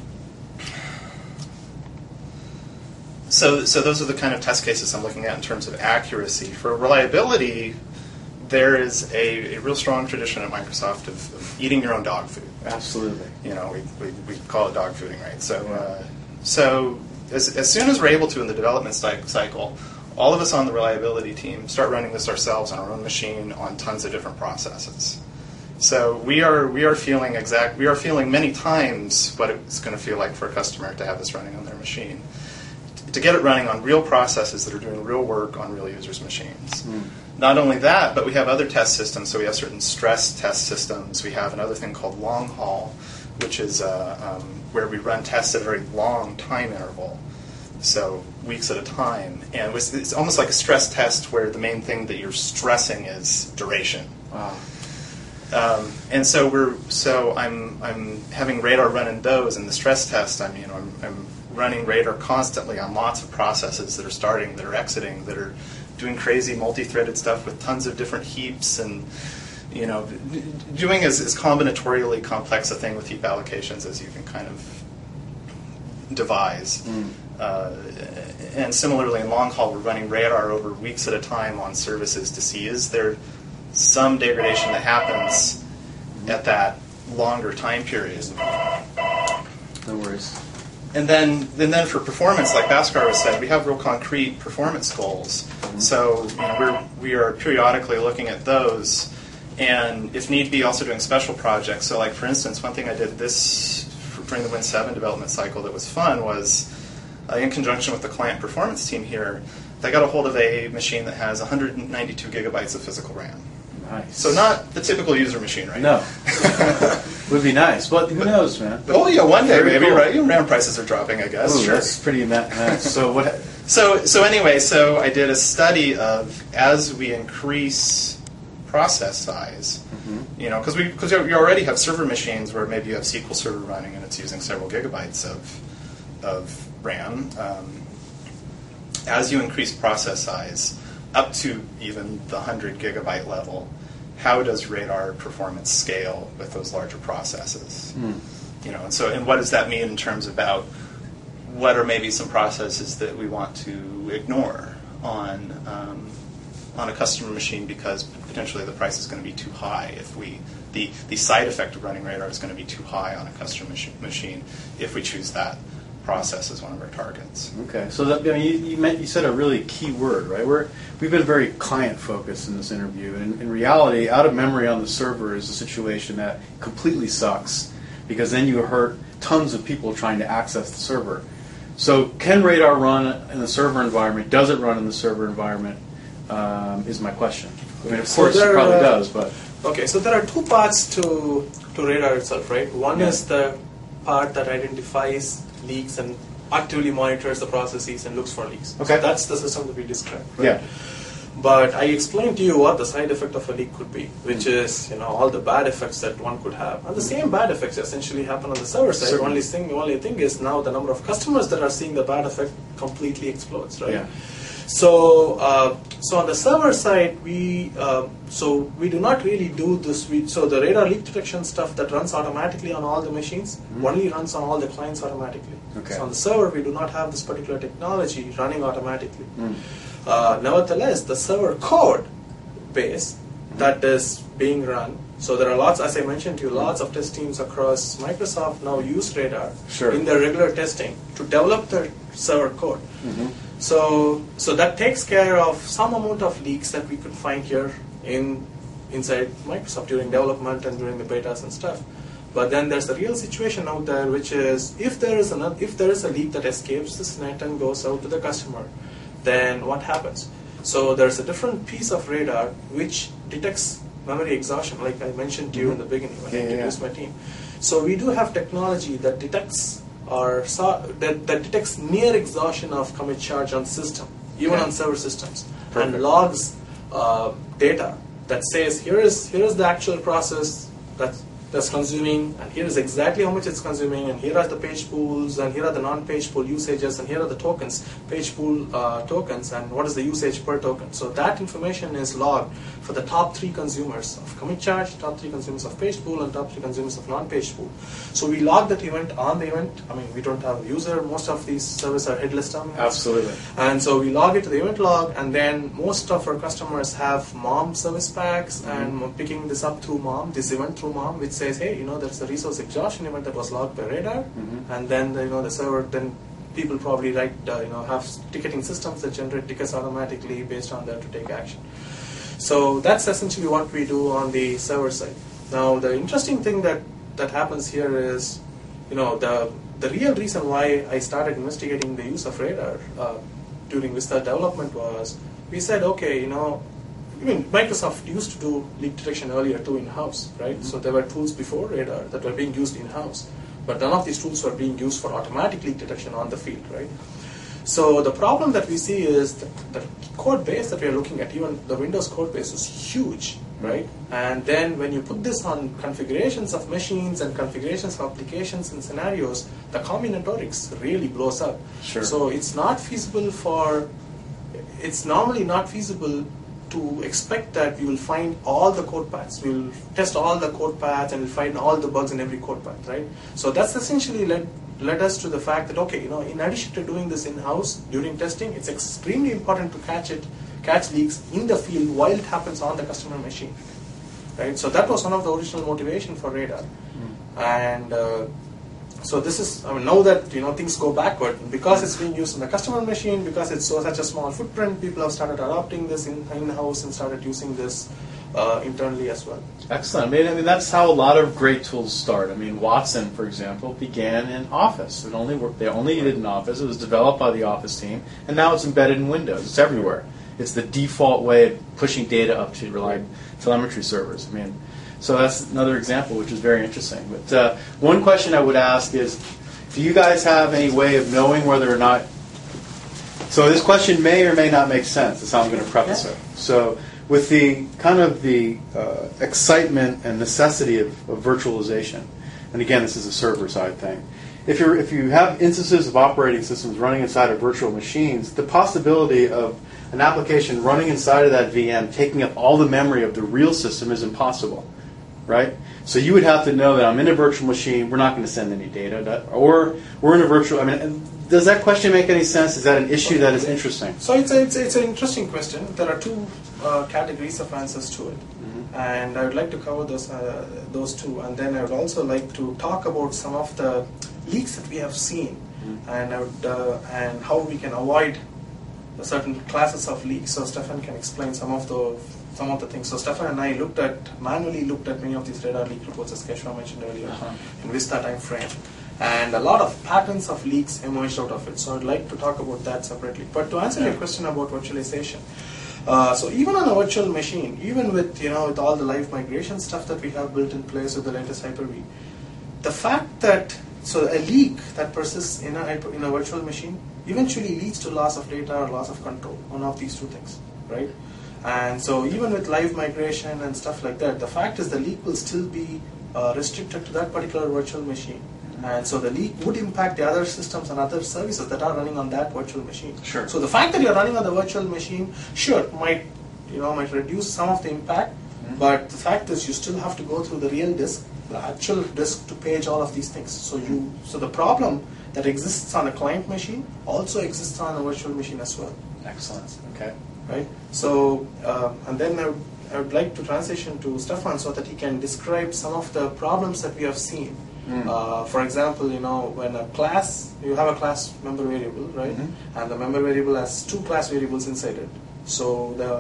so, so those are the kind of test cases I'm looking at in terms of accuracy. For reliability, there is a, a real strong tradition at Microsoft of, of eating your own dog food. Absolutely. You know, we, we, we call it dog fooding, right? So, uh, so as, as soon as we're able to in the development cycle, all of us on the reliability team start running this ourselves on our own machine on tons of different processes. So we are we are feeling exact we are feeling many times what it's going to feel like for a customer to have this running on their machine, to get it running on real processes that are doing real work on real users' machines. Mm. Not only that, but we have other test systems. So we have certain stress test systems. We have another thing called long haul, which is uh, um, where we run tests at a very long time interval, so weeks at a time. And it's, it's almost like a stress test where the main thing that you're stressing is duration. Wow. Um, and so we're so I'm I'm having Radar run in those in the stress test. I mean, I'm, I'm running Radar constantly on lots of processes that are starting, that are exiting, that are doing crazy multi-threaded stuff with tons of different heaps, and, you know, doing as, as combinatorially complex a thing with heap allocations as you can kind of devise. Mm. Uh, and similarly, in long haul, we're running Radar over weeks at a time on services to see, is there some degradation that happens at that longer time period. No worries. And then, and then for performance, like Bhaskar was said, we have real concrete performance goals. Mm-hmm. So, you know, we're, we are periodically looking at those, and if need be, also doing special projects. So, like, for instance, one thing I did this during the Win seven development cycle that was fun was, uh, in conjunction with the client performance team here, they got a hold of a machine that has one hundred ninety-two gigabytes of physical RAM. Nice. So not the typical user machine, right? No. Would be nice, but who knows, man? Oh yeah, one day Very maybe, cool. right? Your RAM prices are dropping, I guess. Ooh, sure. That's pretty ma- nice. So what? So so anyway, so I did a study of as we increase process size, mm-hmm. you know, because we because you already have server machines where maybe you have S Q L Server running and it's using several gigabytes of of RAM. Um, as you increase process size up to even the one hundred gigabyte level, how does Radar performance scale with those larger processes? Mm. You know, and so and what does that mean in terms about what are maybe some processes that we want to ignore on um, on a customer machine because potentially the price is going to be too high if we the the side effect of running Radar is going to be too high on a customer mach- machine if we choose that process as one of our targets. Okay, so that, I mean, you, you, meant, you said a really key word, right? We're, we've been very client-focused in this interview, and in reality, out of memory on the server is a situation that completely sucks, because then you hurt tons of people trying to access the server. So can Radar run in the server environment? Does it run in the server environment, um, is my question. I mean, of so course it there, probably uh, does, but... Okay, so there are two parts to, to Radar itself, right? One yeah. is the part that identifies leaks and actively monitors the processes and looks for leaks. Okay. So that's the system that we described. Right? Yeah. But I explained to you what the side effect of a leak could be, which is, you know, all the bad effects that one could have. And the same bad effects essentially happen on the server side. The only thing, the only thing is now the number of customers that are seeing the bad effect completely explodes, right? Yeah. So, uh, so on the server side, we uh, so we do not really do this. We, so the radar leak detection stuff that runs automatically on all the machines mm-hmm. only runs on all the clients automatically. Okay. So on the server, we do not have this particular technology running automatically. Mm. Uh, nevertheless, the server code base mm-hmm. that is being run. So there are lots, as I mentioned to you, lots of test teams across Microsoft now use Radar sure. in their regular testing to develop their server code. Mm-hmm. So, so that takes care of some amount of leaks that we could find here in inside Microsoft during development and during the betas and stuff. But then there's a real situation out there, which is if there is an if there is a leak that escapes this net and goes out to the customer, then what happens? So there's a different piece of Radar which detects memory exhaustion, like I mentioned to you in the beginning when yeah, I introduced yeah. my team. So we do have technology that detects or so, that, that detects near exhaustion of commit charge on system, even okay. on server systems, Perfect. and logs uh, data that says here is here is the actual process that's that's consuming, and here is exactly how much it's consuming, and here are the page pools, and here are the non-page pool usages, and here are the tokens, page pool uh, tokens, and what is the usage per token. So that information is logged for the top three consumers of commit charge, top three consumers of page pool, and top three consumers of non-page pool. So we log that event on the event. I mean, we don't have a user. Most of these servers are headless terminals. Absolutely. And so we log it to the event log, and then most of our customers have MOM service packs, mm-hmm. and picking this up through MOM, this event through MOM, which says, hey, you know, there's a resource exhaustion event that was logged by Radar, mm-hmm. and then the, you know the server, then people probably write, uh, you know, have ticketing systems that generate tickets automatically based on that to take action. So that's essentially what we do on the server side. Now, the interesting thing that that happens here is, you know, the the real reason why I started investigating the use of Radar uh, during Vista development was we said, okay, you know. I mean, Microsoft used to do leak detection earlier too in-house, right? Mm-hmm. So there were tools before Radar that were being used in-house, but none of these tools were being used for automatic leak detection on the field, right? So the problem that we see is that the code base that we are looking at, even the Windows code base, is huge, right? And then when you put this on configurations of machines and configurations of applications and scenarios, the combinatorics really blows up. Sure. So it's not feasible for, it's normally not feasible to expect that we will find all the code paths. We'll test all the code paths and we'll find all the bugs in every code path, right? So that's essentially led, led us to the fact that, okay, you know, in addition to doing this in-house during testing, it's extremely important to catch it, catch leaks in the field while it happens on the customer machine, right? So that was one of the original motivation for Radar. Mm. And uh, so this is, I mean, now that, you know, things go backward, because it's being used in the customer machine, because it's so such a small footprint, people have started adopting this in, in-house and started using this uh, internally as well. Excellent. I mean, I mean, that's how a lot of great tools start. I mean, Watson, for example, began in Office. It only worked, they only did in Office. It was developed by the Office team, and now it's embedded in Windows. It's everywhere. It's the default way of pushing data up to reliable telemetry servers. I mean, so that's another example, which is very interesting. But uh, one question I would ask is, do you guys have any way of knowing whether or not... So this question may or may not make sense. That's how I'm going to preface it. So with the kind of the uh, excitement and necessity of, of virtualization, and again, this is a server-side thing, if, you're, if you have instances of operating systems running inside of virtual machines, the possibility of an application running inside of that V M taking up all the memory of the real system is impossible. Right? So you would have to know that I'm in a virtual machine, we're not going to send any data, that, or we're in a virtual, I mean, does that question make any sense? Is that an issue that is interesting? So it's, a, it's, a, it's an interesting question. There are two uh, categories of answers to it. Mm-hmm. And I would like to cover those, uh, those two. And then I would also like to talk about some of the leaks that we have seen, mm-hmm. and, I would, uh, and how we can avoid certain classes of leaks. So Stefan can explain some of the some of the things. So Stefan and I looked at manually looked at many of these Radar leak reports, as Keshwa mentioned earlier, uh-huh. in Vista time frame, and a lot of patterns of leaks emerged out of it. So I'd like to talk about that separately. But to answer yeah. your question about virtualization, uh, so even on a virtual machine, even with you know with all the live migration stuff that we have built in place with the latest Hyper-V, the fact that so a leak that persists in a in a virtual machine eventually leads to loss of data or loss of control. One of these two things, right? And so even with live migration and stuff like that, the fact is the leak will still be uh, restricted to that particular virtual machine. And so the leak would impact the other systems and other services that are running on that virtual machine. Sure. So the fact that you're running on the virtual machine, sure, might you know might reduce some of the impact, mm-hmm. but the fact is you still have to go through the real disk, the actual disk, to page all of these things. So you so the problem that exists on a client machine also exists on a virtual machine as well. Excellent. Okay. Right. So um, and then I would, I would like to transition to Stefan so that he can describe some of the problems that we have seen. Mm. Uh, for example, you know, when a class, you have a class member variable, right? Mm-hmm. And the member variable has two class variables inside it. So the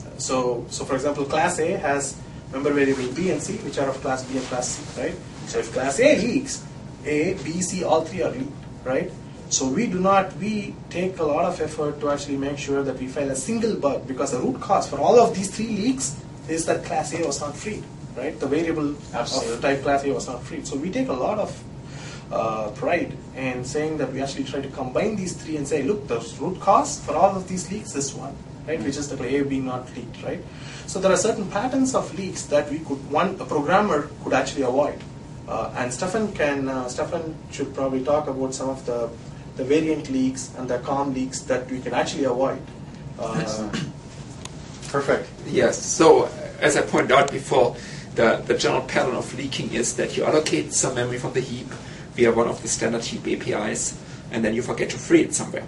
so so for example, class A has member variable B and C, which are of class B and class C, right? So if class A leaks, A, B, C, all three are leaked, right? So we do not, we take a lot of effort to actually make sure that we file a single bug, because the root cause for all of these three leaks is that class A was not freed. Right, the variable Absolutely. Of type class A was not free. So we take a lot of uh, pride in saying that we actually try to combine these three and say, look, the root cause for all of these leaks is one, right, which is that A being not leaked, right? So there are certain patterns of leaks that we could, one, a programmer could actually avoid. Uh, and Stefan can, uh, Stefan should probably talk about some of the, the variant leaks and the COM leaks that we can actually avoid. Uh, Perfect. Yes, so as I pointed out before, The, the general pattern of leaking is that you allocate some memory from the heap via one of the standard heap A P Is, and then you forget to free it somewhere.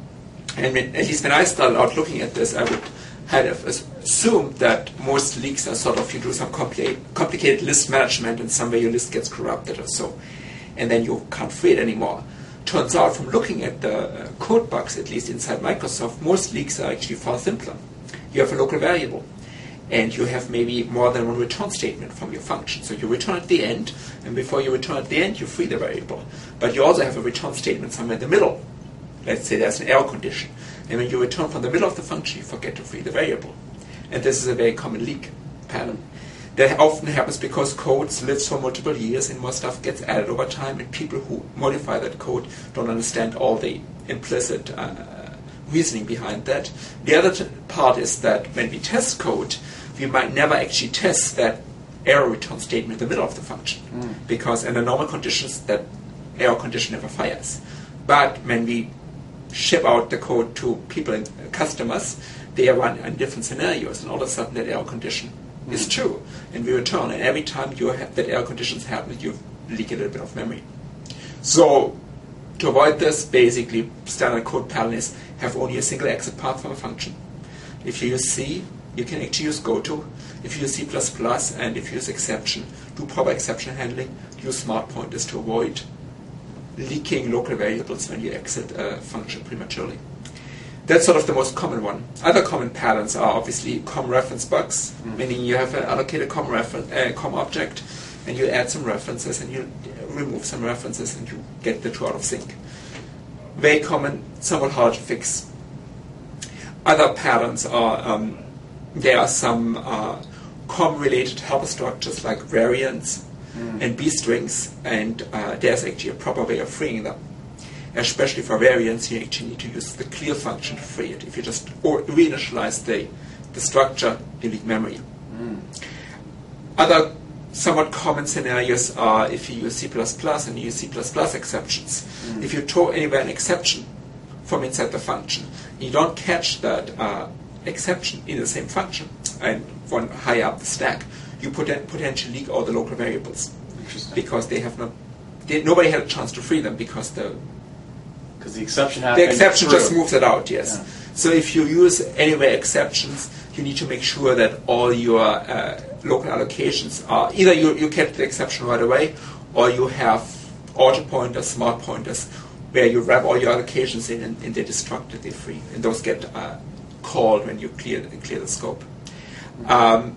And when, at least when I started out looking at this, I would have assumed that most leaks are sort of, you do some compli- complicated list management and somewhere your list gets corrupted or so, and then you can't free it anymore. Turns out from looking at the uh, code bugs, at least inside Microsoft, most leaks are actually far simpler. You have a local variable, and you have maybe more than one return statement from your function. So you return at the end, and before you return at the end, you free the variable. But you also have a return statement somewhere in the middle. Let's say there's an error condition. And when you return from the middle of the function, you forget to free the variable. And this is a very common leak pattern. That often happens because code lives for multiple years and more stuff gets added over time, and people who modify that code don't understand all the implicit uh, reasoning behind that. The other t- part is that when we test code, we might never actually test that error return statement in the middle of the function, mm. because in the normal conditions, that error condition never fires. But when we ship out the code to people and customers, they run in different scenarios, and all of a sudden that error condition mm. is true, and we return. And every time you have that error conditions happen, you leak a little bit of memory. So to avoid this, basically standard code pattern is have only a single exit path from a function. If you use C, you can actually use goto. If you use C plus plus, and if you use exception, do proper exception handling, use smart pointers to avoid leaking local variables when you exit a function prematurely. That's sort of the most common one. Other common patterns are obviously COM reference bugs, mm. meaning you have an allocated COM, refer- uh, COM object, and you add some references, and you remove some references, and you get the two out of sync. Very common, somewhat hard to fix. Other patterns are, um, there are some uh, COM-related helper structures like variants mm. and B-strings, and uh, there's actually a proper way of freeing them. Especially for variants, you actually need to use the clear function to free it. If you just or reinitialize the, the structure, you leak memory. Mm. Other somewhat common scenarios are if you use C plus plus and you use C plus plus exceptions. Mm. If you throw anywhere an exception from inside the function, you don't catch that uh, exception in the same function and one higher up the stack, you poten- potentially leak all the local variables because they have not. They, nobody had a chance to free them because the because the exception happened. The exception through. just moves it out. Yes. Yeah. So if you use anywhere exceptions, you need to make sure that all your uh, local allocations are either you, you catch the exception right away, or you have auto pointers, smart pointers, where you wrap all your allocations in and, and they're destructively free, and those get uh, called when you clear clear the scope. Um,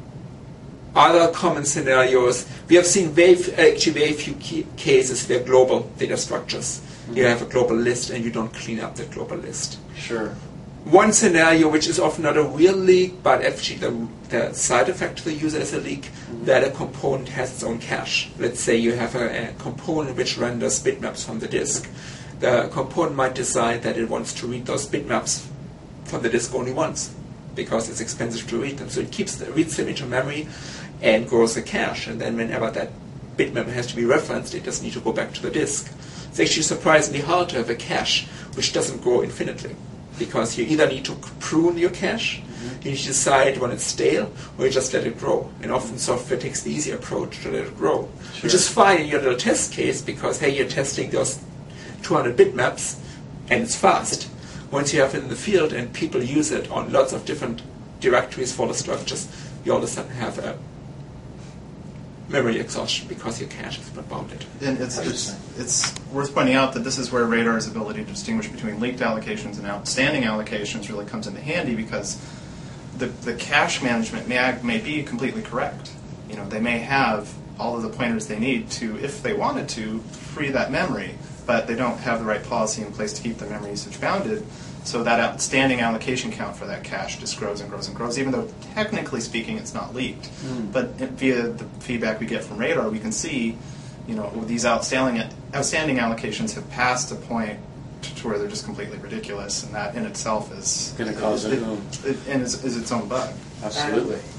other common scenarios, we have seen very f- actually very few key cases where global data structures. Mm-hmm. You have a global list and you don't clean up that global list. Sure. One scenario, which is often not a real leak, but actually the, the side effect to the user is a leak, mm-hmm. that a component has its own cache. Let's say you have a, a component which renders bitmaps from the disk. The component might decide that it wants to read those bitmaps from the disk only once. because it's expensive to read them. So it keeps the, reads them into memory and grows the cache. And then whenever that bitmap has to be referenced, it doesn't need to go back to the disk. It's actually surprisingly hard to have a cache which doesn't grow infinitely, because you either need to prune your cache, mm-hmm. you need to decide when it's stale, or you just let it grow. And often software takes the easy approach to let it grow, sure. which is fine in your little test case, because hey, you're testing those two hundred bitmaps, and it's fast. Once you have it in the field and people use it on lots of different directories, folder structures, you all of a sudden have a memory exhaustion because your cache is not bounded. And it's, it's, it's worth pointing out that this is where Radar's ability to distinguish between leaked allocations and outstanding allocations really comes into handy, because the, the cache management may, may be completely correct. You know, they may have all of the pointers they need to, if they wanted to, free that memory, but they don't have the right policy in place to keep the memory usage bounded. So that outstanding allocation count for that cache just grows and grows and grows, even though technically speaking it's not leaked. Mm. But via the feedback we get from Radar, we can see, you know, these outstanding outstanding allocations have passed a point to where they're just completely ridiculous, and that in itself is going to cause it, it, it, it, and is, is its own bug. Absolutely. And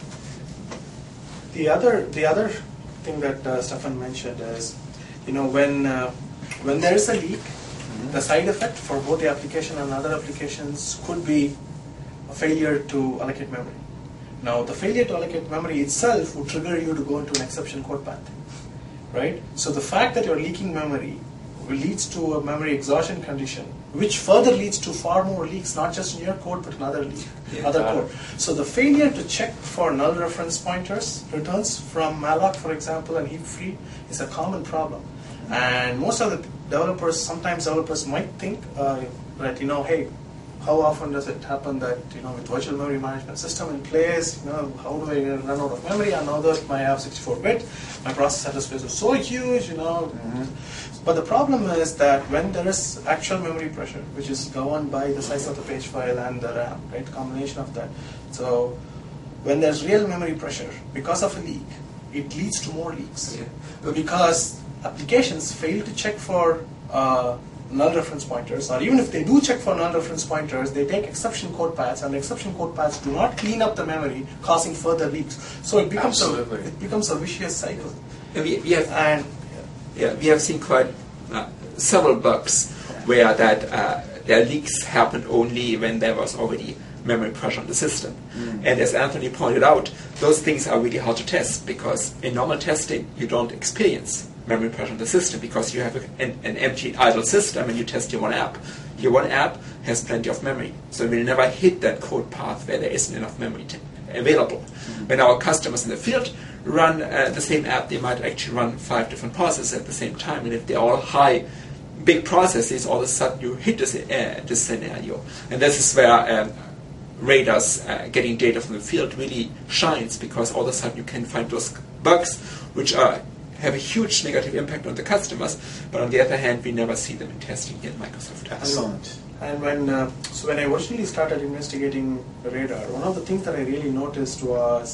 the other the other thing that uh, Stefan mentioned is, you know, when uh, when there is a leak, the side effect for both the application and other applications could be a failure to allocate memory. Now, the failure to allocate memory itself would trigger you to go into an exception code path, right? So the fact that you're leaking memory leads to a memory exhaustion condition, which further leads to far more leaks, not just in your code, but in other leak, yeah, other code. So the failure to check for null reference pointers returns from malloc, for example, and heap free is a common problem. And most of the developers, sometimes developers might think uh, that, you know, hey, how often does it happen that, you know, with virtual memory management system in place, you know, how do I run out of memory? I know that I have sixty-four bit, my process address space is so huge, you know. Mm-hmm. But the problem is that when there is actual memory pressure, which is governed by the size of the page file and the RAM, right, combination of that. So when there's real memory pressure, because of a leak, it leads to more leaks. Yeah. Because applications fail to check for uh, null reference pointers, or even if they do check for null reference pointers, they take exception code paths, and the exception code paths do not clean up the memory, causing further leaks. So it becomes a, it becomes a vicious cycle. And we, we have and yeah, we have seen quite uh, several bugs where that uh, their leaks happened only when there was already memory pressure on the system. Mm. And as Anthony pointed out, those things are really hard to test, because in normal testing you don't experience memory pressure on the system because you have a, an, an empty idle system and you test your one app. Your one app has plenty of memory, so we'll never hit that code path where there isn't enough memory t- available. Mm-hmm. When our customers in the field run uh, the same app, they might actually run five different processes at the same time, and if they're all high, big processes, all of a sudden you hit this, uh, this scenario. And this is where um, Radar's uh, getting data from the field really shines, because all of a sudden you can find those bugs which are have a huge negative impact on the customers, but on the other hand, we never see them in testing in Microsoft. Excellent. And when uh, so when I originally started investigating Radar, one of the things that I really noticed was,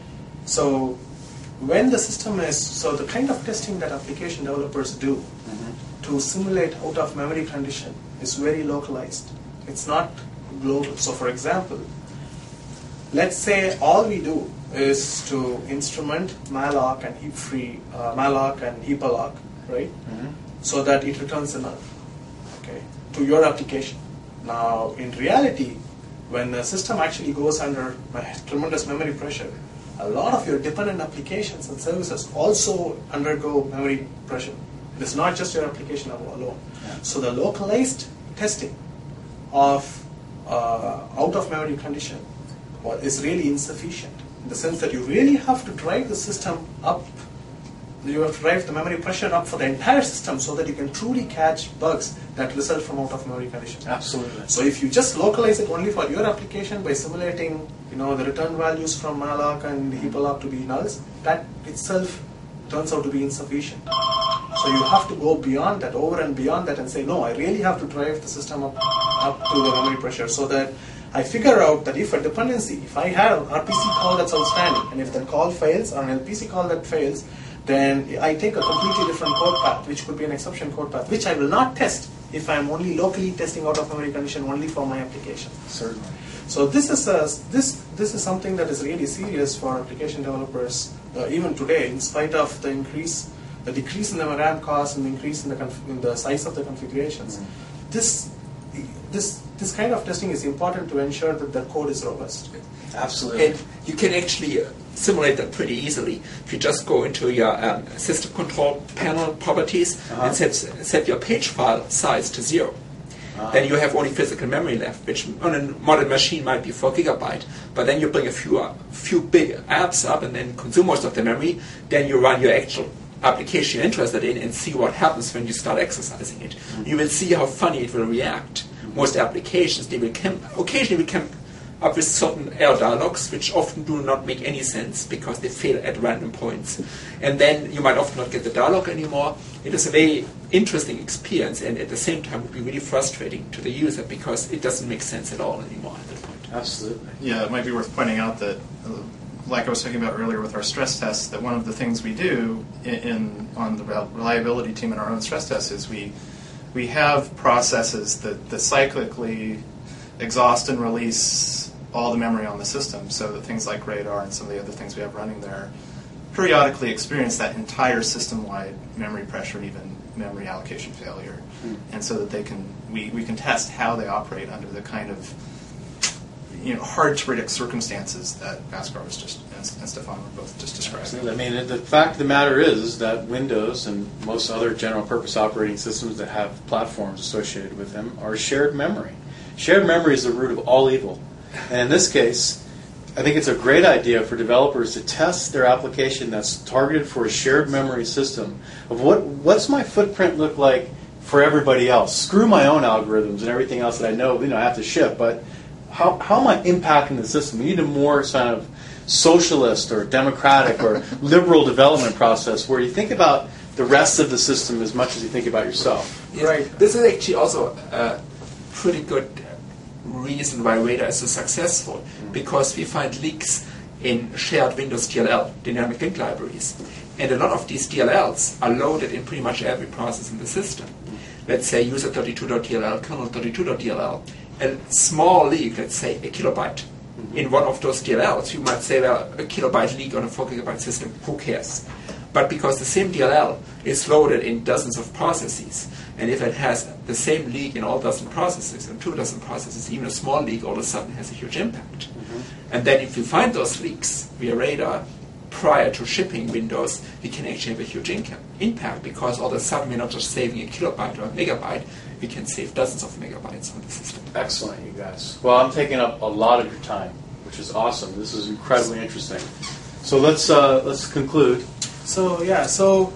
so when the system is, so the kind of testing that application developers do mm-hmm. to simulate out of memory condition is very localized. It's not global. So for example, let's say all we do is to instrument malloc and heap free, uh, malloc and heap alloc, right? Mm-hmm. So that it returns a null, okay, to your application. Now, in reality, when the system actually goes under tremendous memory pressure, a lot of your dependent applications and services also undergo memory pressure. It is not just your application alone. Yeah. So the localized testing of uh, out of memory condition well, is really insufficient. In the sense that you really have to drive the system up, you have to drive the memory pressure up for the entire system so that you can truly catch bugs that result from out-of-memory conditions. Absolutely. So if you just localize it only for your application by simulating, you know, the return values from malloc and heap alloc to be nulls, that itself turns out to be insufficient. So you have to go beyond that, over and beyond that, and say, no, I really have to drive the system up, up to the memory pressure so that I figure out that if a dependency, if I have an R P C call that's outstanding, and if that call fails, or an L P C call that fails, then I take a completely different code path, which could be an exception code path, which I will not test if I'm only locally testing out of memory condition only for my application. Certainly. So this is a, this this is something that is really serious for application developers uh, even today, in spite of the increase, the decrease in the RAM cost and the increase in the conf- in the size of the configurations. Mm-hmm. This this this kind of testing is important to ensure that the code is robust. Absolutely. And you can actually uh, simulate that pretty easily. If you just go into your um, system control panel properties uh-huh. and set, set your page file size to zero. Uh-huh. Then you have only physical memory left, which on a modern machine might be four gigabyte. But then you bring a few uh, few big apps up and then consume most of the memory. Then you run your actual application you're interested in and see what happens when you start exercising it. Mm-hmm. You will see how funny it will react. Mm-hmm. Most applications, they will come, occasionally will come up with certain error dialogues, which often do not make any sense because they fail at random points. And then you might often not get the dialogue anymore. It is a very interesting experience, and at the same time would be really frustrating to the user because it doesn't make sense at all anymore at that point. Absolutely. Yeah, it might be worth pointing out that, uh, like I was talking about earlier with our stress tests, that one of the things we do in, in on the reliability team in our own stress tests is we we have processes that, that cyclically exhaust and release all the memory on the system, so that things like radar and some of the other things we have running there periodically experience that entire system-wide memory pressure and even memory allocation failure, mm. and so that they can we, we can test how they operate under the kind of you know hard to predict circumstances that Bhaskar was just and, and Stefan were both just describing. Absolutely. I mean, the fact of the matter is, is that Windows and most other general-purpose operating systems that have platforms associated with them are shared memory. Shared memory is the root of all evil. And in this case, I think it's a great idea for developers to test their application that's targeted for a shared memory system of what what's my footprint look like for everybody else. Screw my own algorithms and everything else that I know you know I have to ship, but how how am I impacting the system? We need a more kind of socialist or democratic or liberal development process where you think about the rest of the system as much as you think about yourself. Yes. Right. This is actually also a pretty good reason why Radar is so successful, mm-hmm. because we find leaks in shared Windows D L L, dynamic link libraries. And a lot of these D L Ls are loaded in pretty much every process in the system. Mm-hmm. Let's say user thirty-two dot D L L, kernel thirty-two dot D L L. A small leak, let's say a kilobyte, mm-hmm. in one of those D L Ls, you might say, well, a kilobyte leak on a four gigabyte system, who cares? But because the same D L L is loaded in dozens of processes, and if it has the same leak in all dozen processes, and two dozen processes, even a small leak all of a sudden has a huge impact. Mm-hmm. And then if you find those leaks via Radar prior to shipping Windows, we can actually have a huge inca- impact because all of a sudden we're not just saving a kilobyte or a megabyte, we can save dozens of megabytes on the system. Excellent, you guys. Well, I'm taking up a lot of your time, which is awesome. This is incredibly interesting. So let's uh, let's conclude. So yeah, so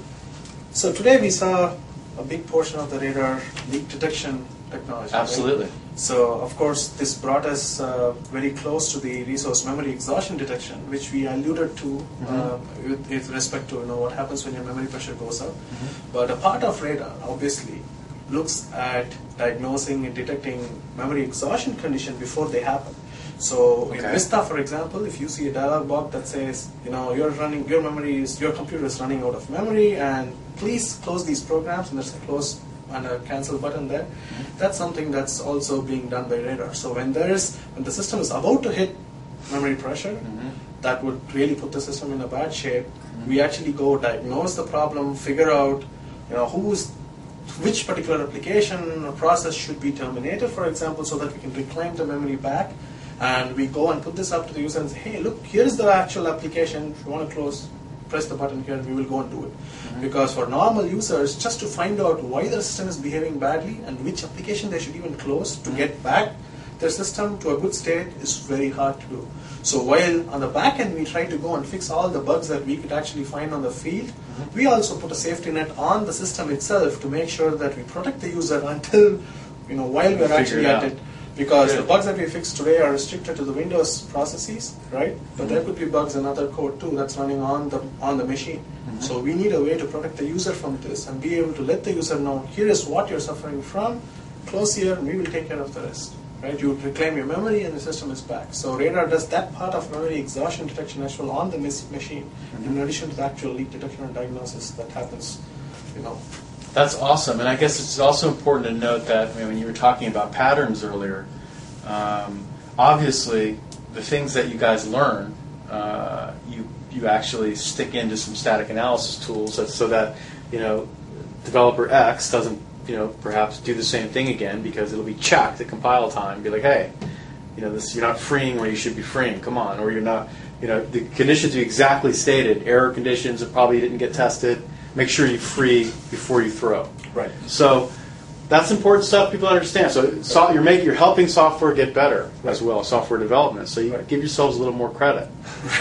so today we saw a big portion of the Radar leak detection technology. Absolutely. Right? So of course this brought us uh, very close to the resource memory exhaustion detection, which we alluded to mm-hmm. uh, with, with respect to you know what happens when your memory pressure goes up. Mm-hmm. But a part of Radar obviously looks at diagnosing and detecting memory exhaustion condition before they happen. So okay. in Vista, for example, if you see a dialog box that says, you know, you're running, your memory is, your computer is running out of memory, and please close these programs, and there's a close and a cancel button there. Mm-hmm. That's something that's also being done by Radar. So when there is, when the system is about to hit memory pressure, mm-hmm. that would really put the system in a bad shape. Mm-hmm. We actually go diagnose the problem, figure out, you know, who's which particular application or process should be terminated, for example, so that we can reclaim the memory back. And we go and put this up to the user and say, hey, look, here's the actual application. If you want to close, press the button here and we will go and do it. Mm-hmm. Because for normal users, just to find out why the system is behaving badly and which application they should even close to mm-hmm. get back their system to a good state is very hard to do. So while on the back end we try to go and fix all the bugs that we could actually find on the field, mm-hmm. we also put a safety net on the system itself to make sure that we protect the user until, you know, while we're actually at it. Because yeah. the bugs that we fix today are restricted to the Windows processes, right? But mm-hmm. there could be bugs in other code too that's running on the on the machine. Mm-hmm. So we need a way to protect the user from this and be able to let the user know, here is what you're suffering from, close here and we will take care of the rest. Right? You reclaim your memory and the system is back. So Radar does that part of memory exhaustion detection as well on the machine, mm-hmm. in addition to the actual leak detection and diagnosis that happens, you know. That's awesome, and I guess it's also important to note that I mean, when you were talking about patterns earlier, um, obviously, the things that you guys learn, uh, you you actually stick into some static analysis tools that, so that, you know, developer X doesn't, you know, perhaps do the same thing again, because it'll be checked at compile time. Be like, hey, you know, this, you're not freeing where you should be freeing. Come on, or you're not. You know, the conditions you exactly stated, error conditions that probably didn't get tested. Make sure you free before you throw. Right. So that's important stuff people understand. So, so you're making, you're helping software get better as well, software development. So you Right. give yourselves a little more credit.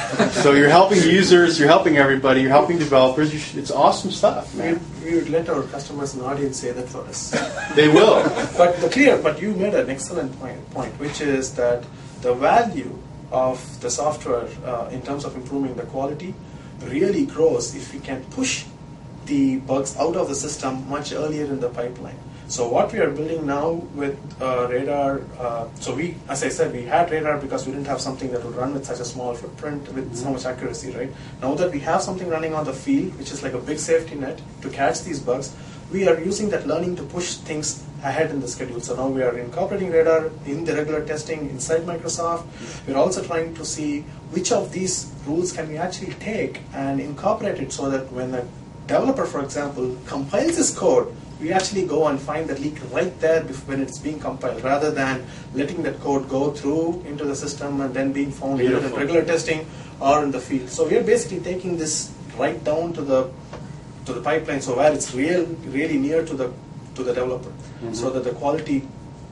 So you're helping users, you're helping everybody, you're helping developers. You should, it's awesome stuff, We, man. we would let our customers and audience say that for us. They will. But the clear, but you made an excellent point, point, which is that the value of the software uh, in terms of improving the quality really grows if we can push the bugs out of the system much earlier in the pipeline. So what we are building now with uh, Radar, uh, so we, as I said, we had Radar because we didn't have something that would run with such a small footprint with so much accuracy, right? Now that we have something running on the field, which is like a big safety net to catch these bugs, we are using that learning to push things ahead in the schedule. So now we are incorporating Radar in the regular testing inside Microsoft. We're also trying to see which of these rules can we actually take and incorporate it so that when a developer, for example, compiles his code, we actually go and find the leak right there when it's being compiled, rather than letting that code go through into the system and then being found either in regular testing or in the field. So we are basically taking this right down to the to the pipeline, so where it's real, really near to the to the developer, mm-hmm. so that the quality,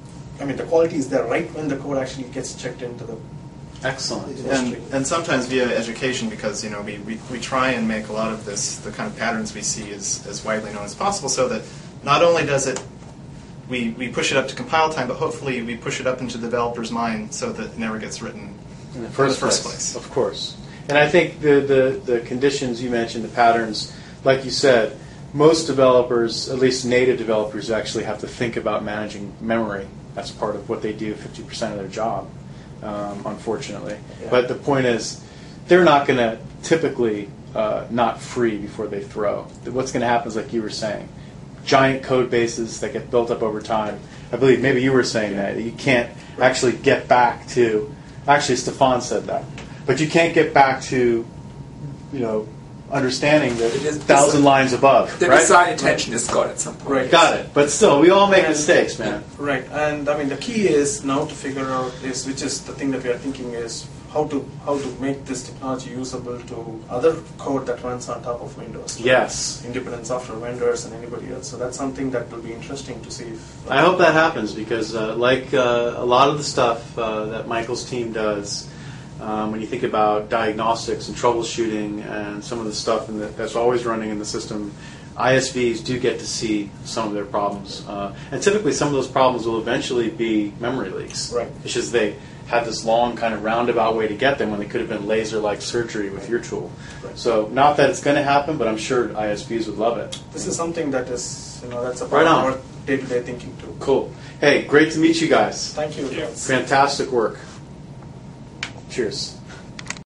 I mean, the quality is there right when the code actually gets checked into the. Excellent. And, and sometimes via education, because you know we, we, we try and make a lot of this, the kind of patterns we see as, as widely known as possible, so that not only does it, we, we push it up to compile time, but hopefully we push it up into the developer's mind so that it never gets written in the first, in the first place. place. Of course. And I think the, the, the conditions you mentioned, the patterns, like you said, most developers, at least native developers, actually have to think about managing memory. That's part of what they do fifty percent of their job, um, unfortunately. Yeah. But the point is, they're not going to typically uh, not free before they throw. What's going to happen is, like you were saying, giant code bases that get built up over time. I believe maybe you were saying that, that you can't actually get back to, actually Stefan said that, but you can't get back to, you know, understanding the is- thousand lines above, The right? design intention is gone at some point. Right. Got it. But still, we all make And- mistakes, man. Right, and I mean the key is now to figure out is, which is the thing that we are thinking is how to how to make this technology usable to other code that runs on top of Windows. right? Yes. Independent software vendors and anybody else. So that's something that will be interesting to see if. I hope that happens because, uh, like uh, a lot of the stuff uh, that Michael's team does, um, when you think about diagnostics and troubleshooting and some of the stuff in the, that's always running in the system, I S Vs do get to see some of their problems. Uh, and typically some of those problems will eventually be memory leaks. Right. It's just they had this long kind of roundabout way to get them when they could have been laser-like surgery with your tool. Right. So not that it's going to happen, but I'm sure I S Vs would love it. This is something that is, you know, that's a Right part on. of our day-to-day thinking too. Cool. Hey, great to meet you guys. Thank you. Yeah. Fantastic work. Cheers.